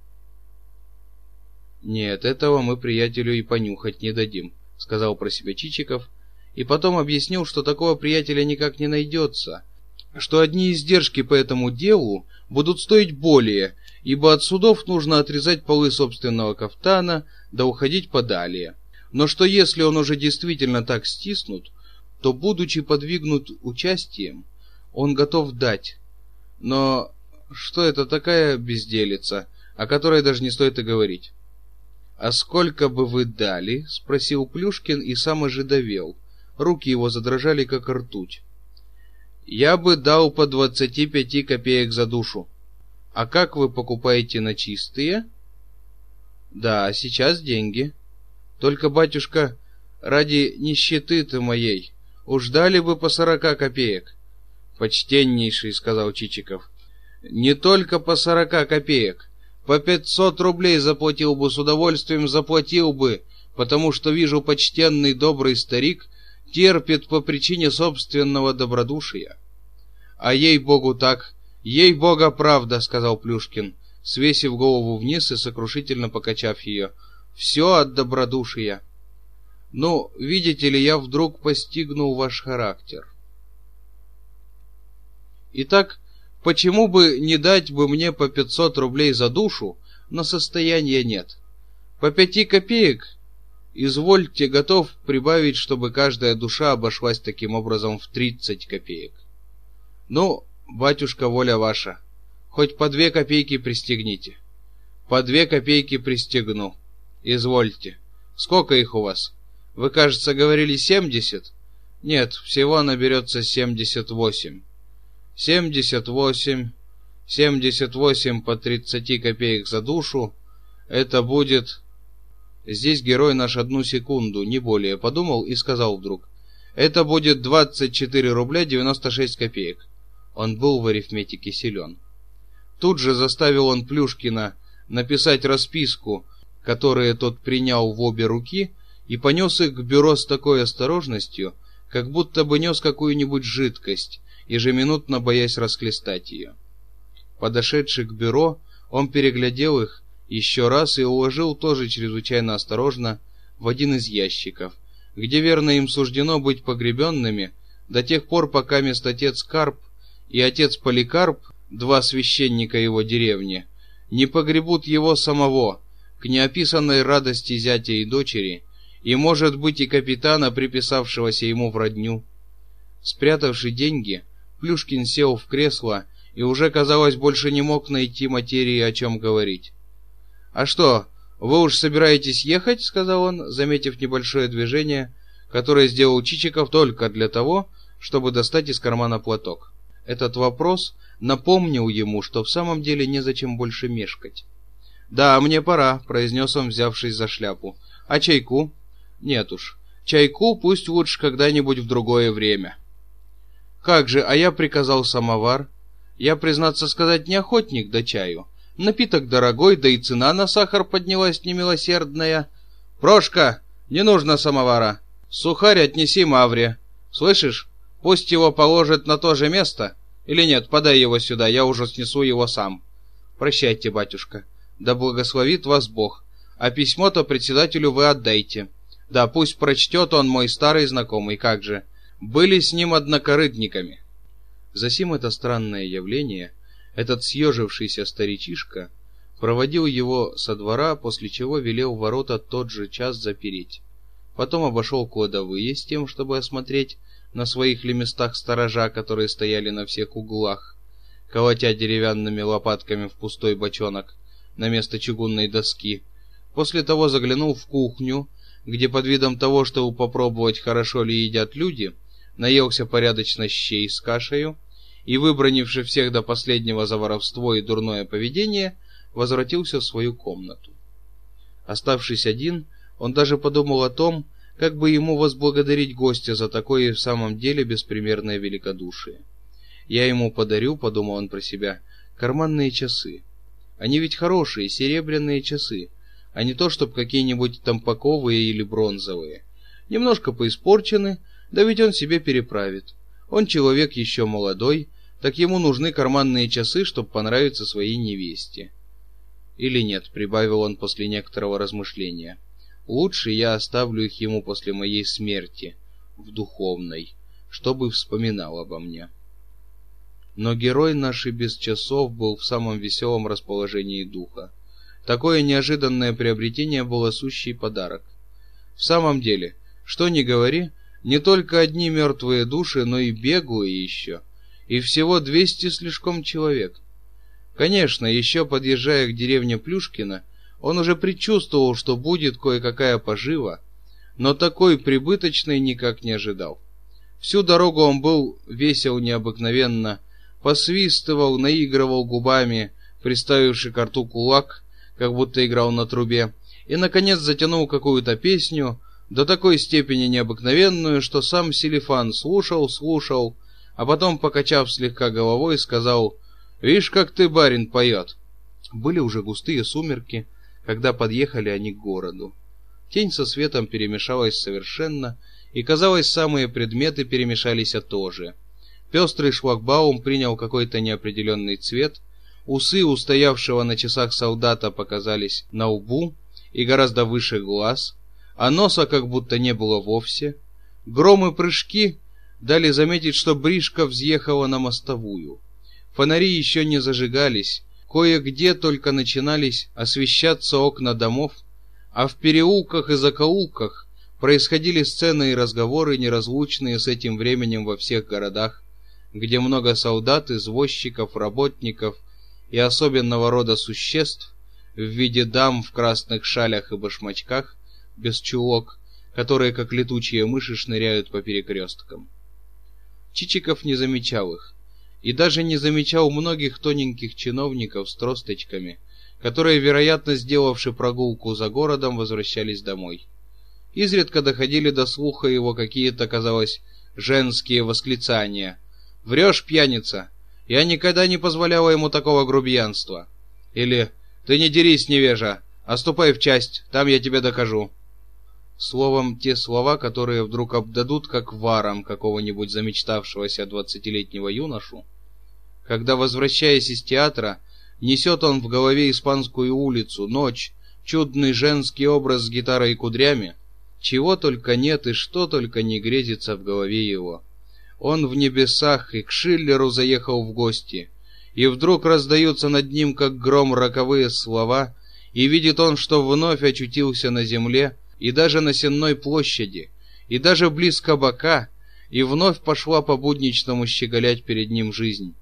B: «Нет, этого мы приятелю и понюхать не дадим», — сказал про себя Чичиков, и потом объяснил, что такого приятеля никак не найдется, что одни издержки по этому делу будут стоить более, ибо от судов нужно отрезать полы собственного кафтана да уходить подалее, но что если он уже действительно так стиснут, то, будучи подвигнут участием, он готов дать. Но что это такая безделица, о которой даже не стоит и говорить? «А сколько бы вы дали?» — спросил Плюшкин и сам ожидовел. Руки его задрожали, как ртуть. «Я бы дал по двадцати пяти копеек за душу. А как вы покупаете на чистые?» «Да, сейчас деньги. Только, батюшка, ради нищеты-то моей, уж дали бы по сорока копеек». «Почтеннейший», — сказал Чичиков, — «не только по сорока копеек. По пятьсот рублей заплатил бы, с удовольствием заплатил бы, потому что вижу, почтенный добрый старик терпит по причине собственного добродушия». «А ей-богу так, ей-бога правда», — сказал Плюшкин, свесив голову вниз и сокрушительно покачав ее. «Все от добродушия. Ну, видите ли, я вдруг постигнул ваш характер. Итак, почему бы не дать бы мне по пятьсот рублей за душу, но состояния нет? По пяти копеек, извольте, готов прибавить, чтобы каждая душа обошлась таким образом в тридцать копеек. Ну, батюшка, воля ваша, хоть по две копейки пристегните». «По две копейки пристегну. Извольте. Сколько их у вас? Вы, кажется, говорили семьдесят? Нет, всего наберется семьдесят восемь. Семьдесят восемь, семьдесят восемь по тридцати копеек за душу. Это будет...» Здесь герой наш одну секунду, не более, подумал и сказал вдруг: «Это будет двадцать четыре рубля девяносто шесть копеек». Он был в арифметике силен. Тут же заставил он Плюшкина написать расписку, которую тот принял в обе руки, и понес их к бюро с такой осторожностью, как будто бы нес какую-нибудь жидкость, ежеминутно боясь расхлестать ее. Подошедший к бюро, он переглядел их еще раз и уложил тоже чрезвычайно осторожно в один из ящиков, где верно им суждено быть погребенными до тех пор, пока мест отец Карп и отец Поликарп, два священника его деревни, не погребут его самого к неописанной радости зятя и дочери, и, может быть, и капитана, приписавшегося ему в родню. Спрятавши деньги, Плюшкин сел в кресло и уже, казалось, больше не мог найти материи, о чем говорить. «А что, вы уж собираетесь ехать?» — сказал он, заметив небольшое движение, которое сделал Чичиков только для того, чтобы достать из кармана платок. Этот вопрос напомнил ему, что в самом деле незачем больше мешкать. «Да, мне пора», — произнес он, взявшись за шляпу. «А чайку?» «Нет уж, чайку пусть лучше когда-нибудь в другое время». «Как же, а я приказал самовар. Я, признаться сказать, не охотник до чаю. Напиток дорогой, да и цена на сахар поднялась немилосердная. Прошка, не нужно самовара. Сухарь отнеси Мавре. Слышишь, пусть его положат на то же место. Или нет, подай его сюда, я уже снесу его сам. Прощайте, батюшка, да благословит вас Бог. А письмо-то председателю вы отдайте. Да, пусть прочтет он, мой старый знакомый, как же. Были с ним однокорытниками». Засим это странное явление, этот съежившийся старичишка, проводил его со двора, после чего велел ворота тот же час запереть. Потом обошел кладовые с тем, чтобы осмотреть на своих ли местах сторожа, которые стояли на всех углах, колотя деревянными лопатками в пустой бочонок на место чугунной доски. После того заглянул в кухню, где под видом того, чтобы попробовать, хорошо ли едят люди, наелся порядочно щей с кашею и, выбранивши всех до последнего за воровство и дурное поведение, возвратился в свою комнату. Оставшись один, он даже подумал о том, как бы ему возблагодарить гостя за такое в самом деле беспримерное великодушие. «Я ему подарю, — подумал он про себя, — карманные часы. Они ведь хорошие, серебряные часы, а не то, чтоб какие-нибудь тампаковые или бронзовые. Немножко поиспорчены, да ведь он себе переправит. Он человек еще молодой, так ему нужны карманные часы, чтоб понравиться своей невесте. Или нет, — прибавил он после некоторого размышления, — лучше я оставлю их ему после моей смерти, в духовной, чтобы вспоминал обо мне». Но герой наш и без часов был в самом веселом расположении духа. Такое неожиданное приобретение было сущий подарок. В самом деле, что ни говори, не только одни мертвые души, но и беглые еще, и всего двести слишком человек. Конечно, еще подъезжая к деревне Плюшкино, он уже предчувствовал, что будет кое-какая пожива, но такой прибыточной никак не ожидал. Всю дорогу он был весел необыкновенно, посвистывал, наигрывал губами, приставивший к рту кулак, как будто играл на трубе, и, наконец, затянул какую-то песню, до такой степени необыкновенную, что сам Селифан слушал, слушал, а потом, покачав слегка головой, сказал: «Вишь, как ты, барин, поет». Были уже густые сумерки, когда подъехали они к городу. Тень со светом перемешалась совершенно, и, казалось, самые предметы перемешались тоже. Пестрый шлагбаум принял какой-то неопределенный цвет, усы устоявшего на часах солдата показались на лбу и гораздо выше глаз, а носа как будто не было вовсе. Гром и прыжки дали заметить, что бричка взъехала на мостовую. Фонари еще не зажигались, кое-где только начинались освещаться окна домов, а в переулках и закоулках происходили сцены и разговоры, неразлучные с этим временем во всех городах, где много солдат, извозчиков, работников и особенного рода существ в виде дам в красных шалях и башмачках, без чулок, которые, как летучие мыши, шныряют по перекресткам. Чичиков не замечал их, и даже не замечал многих тоненьких чиновников с тросточками, которые, вероятно, сделавши прогулку за городом, возвращались домой. Изредка доходили до слуха его какие-то, казалось, женские восклицания: «Врешь, пьяница! Я никогда не позволяла ему такого грубиянства!» Или «Ты не дерись, невежа, а ступай в часть, там я тебе докажу!» Словом, те слова, которые вдруг обдадут как варом какого-нибудь замечтавшегося двадцатилетнего юношу, когда, возвращаясь из театра, несет он в голове Испанскую улицу, ночь, чудный женский образ с гитарой и кудрями, чего только нет и что только не грезится в голове его. Он в небесах и к Шиллеру заехал в гости, и вдруг раздаются над ним, как гром, роковые слова, и видит он, что вновь очутился на земле, и даже на Сенной площади, и даже близ кабака, и вновь пошла по-будничному щеголять перед ним жизнь.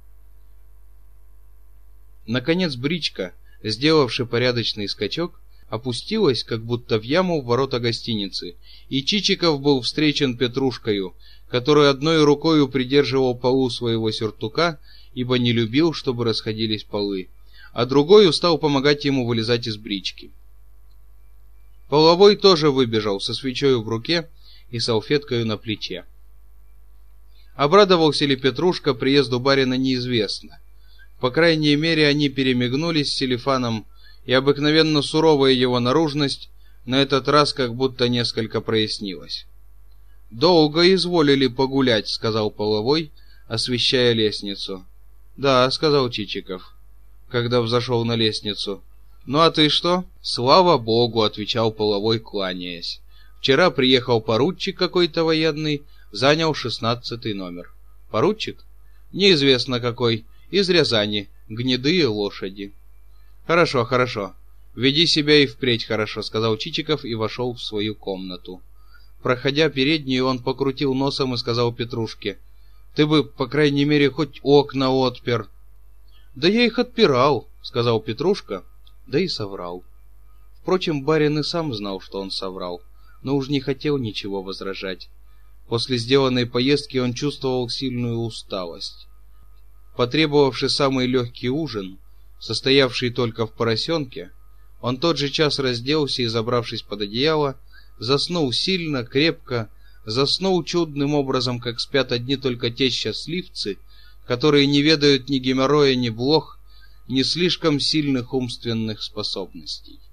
B: Наконец бричка, сделавши порядочный скачок, опустилась, как будто в яму в ворота гостиницы, и Чичиков был встречен Петрушкою, который одной рукою придерживал полу своего сюртука, ибо не любил, чтобы расходились полы, а другою стал помогать ему вылезать из брички. Половой тоже выбежал со свечою в руке и салфеткою на плече. Обрадовался ли Петрушка приезду барина, неизвестно. По крайней мере, они перемигнулись с Селифаном, и обыкновенно суровая его наружность на этот раз как будто несколько прояснилась. «Долго изволили погулять», — сказал Половой, освещая лестницу. «Да», — сказал Чичиков, когда взошел на лестницу. «Ну а ты что?» «Слава Богу», — отвечал Половой, кланяясь. «Вчера приехал поручик какой-то военный, занял шестнадцатый номер». «Поручик?» «Неизвестно какой, из Рязани, гнедые лошади». «Хорошо, хорошо. Веди себя и впредь хорошо», — сказал Чичиков и вошел в свою комнату. Проходя переднюю, он покрутил носом и сказал Петрушке: «Ты бы, по крайней мере, хоть окна отпер». «Да я их отпирал», — сказал Петрушка, да и соврал. Впрочем, барин и сам знал, что он соврал, но уж не хотел ничего возражать. После сделанной поездки он чувствовал сильную усталость. Потребовавший самый легкий ужин, состоявший только в поросенке, он тот же час разделся и, забравшись под одеяло, заснул сильно, крепко, заснул чудным образом, как спят одни только те счастливцы, которые не ведают ни геморроя, ни блох, ни слишком сильных умственных способностей.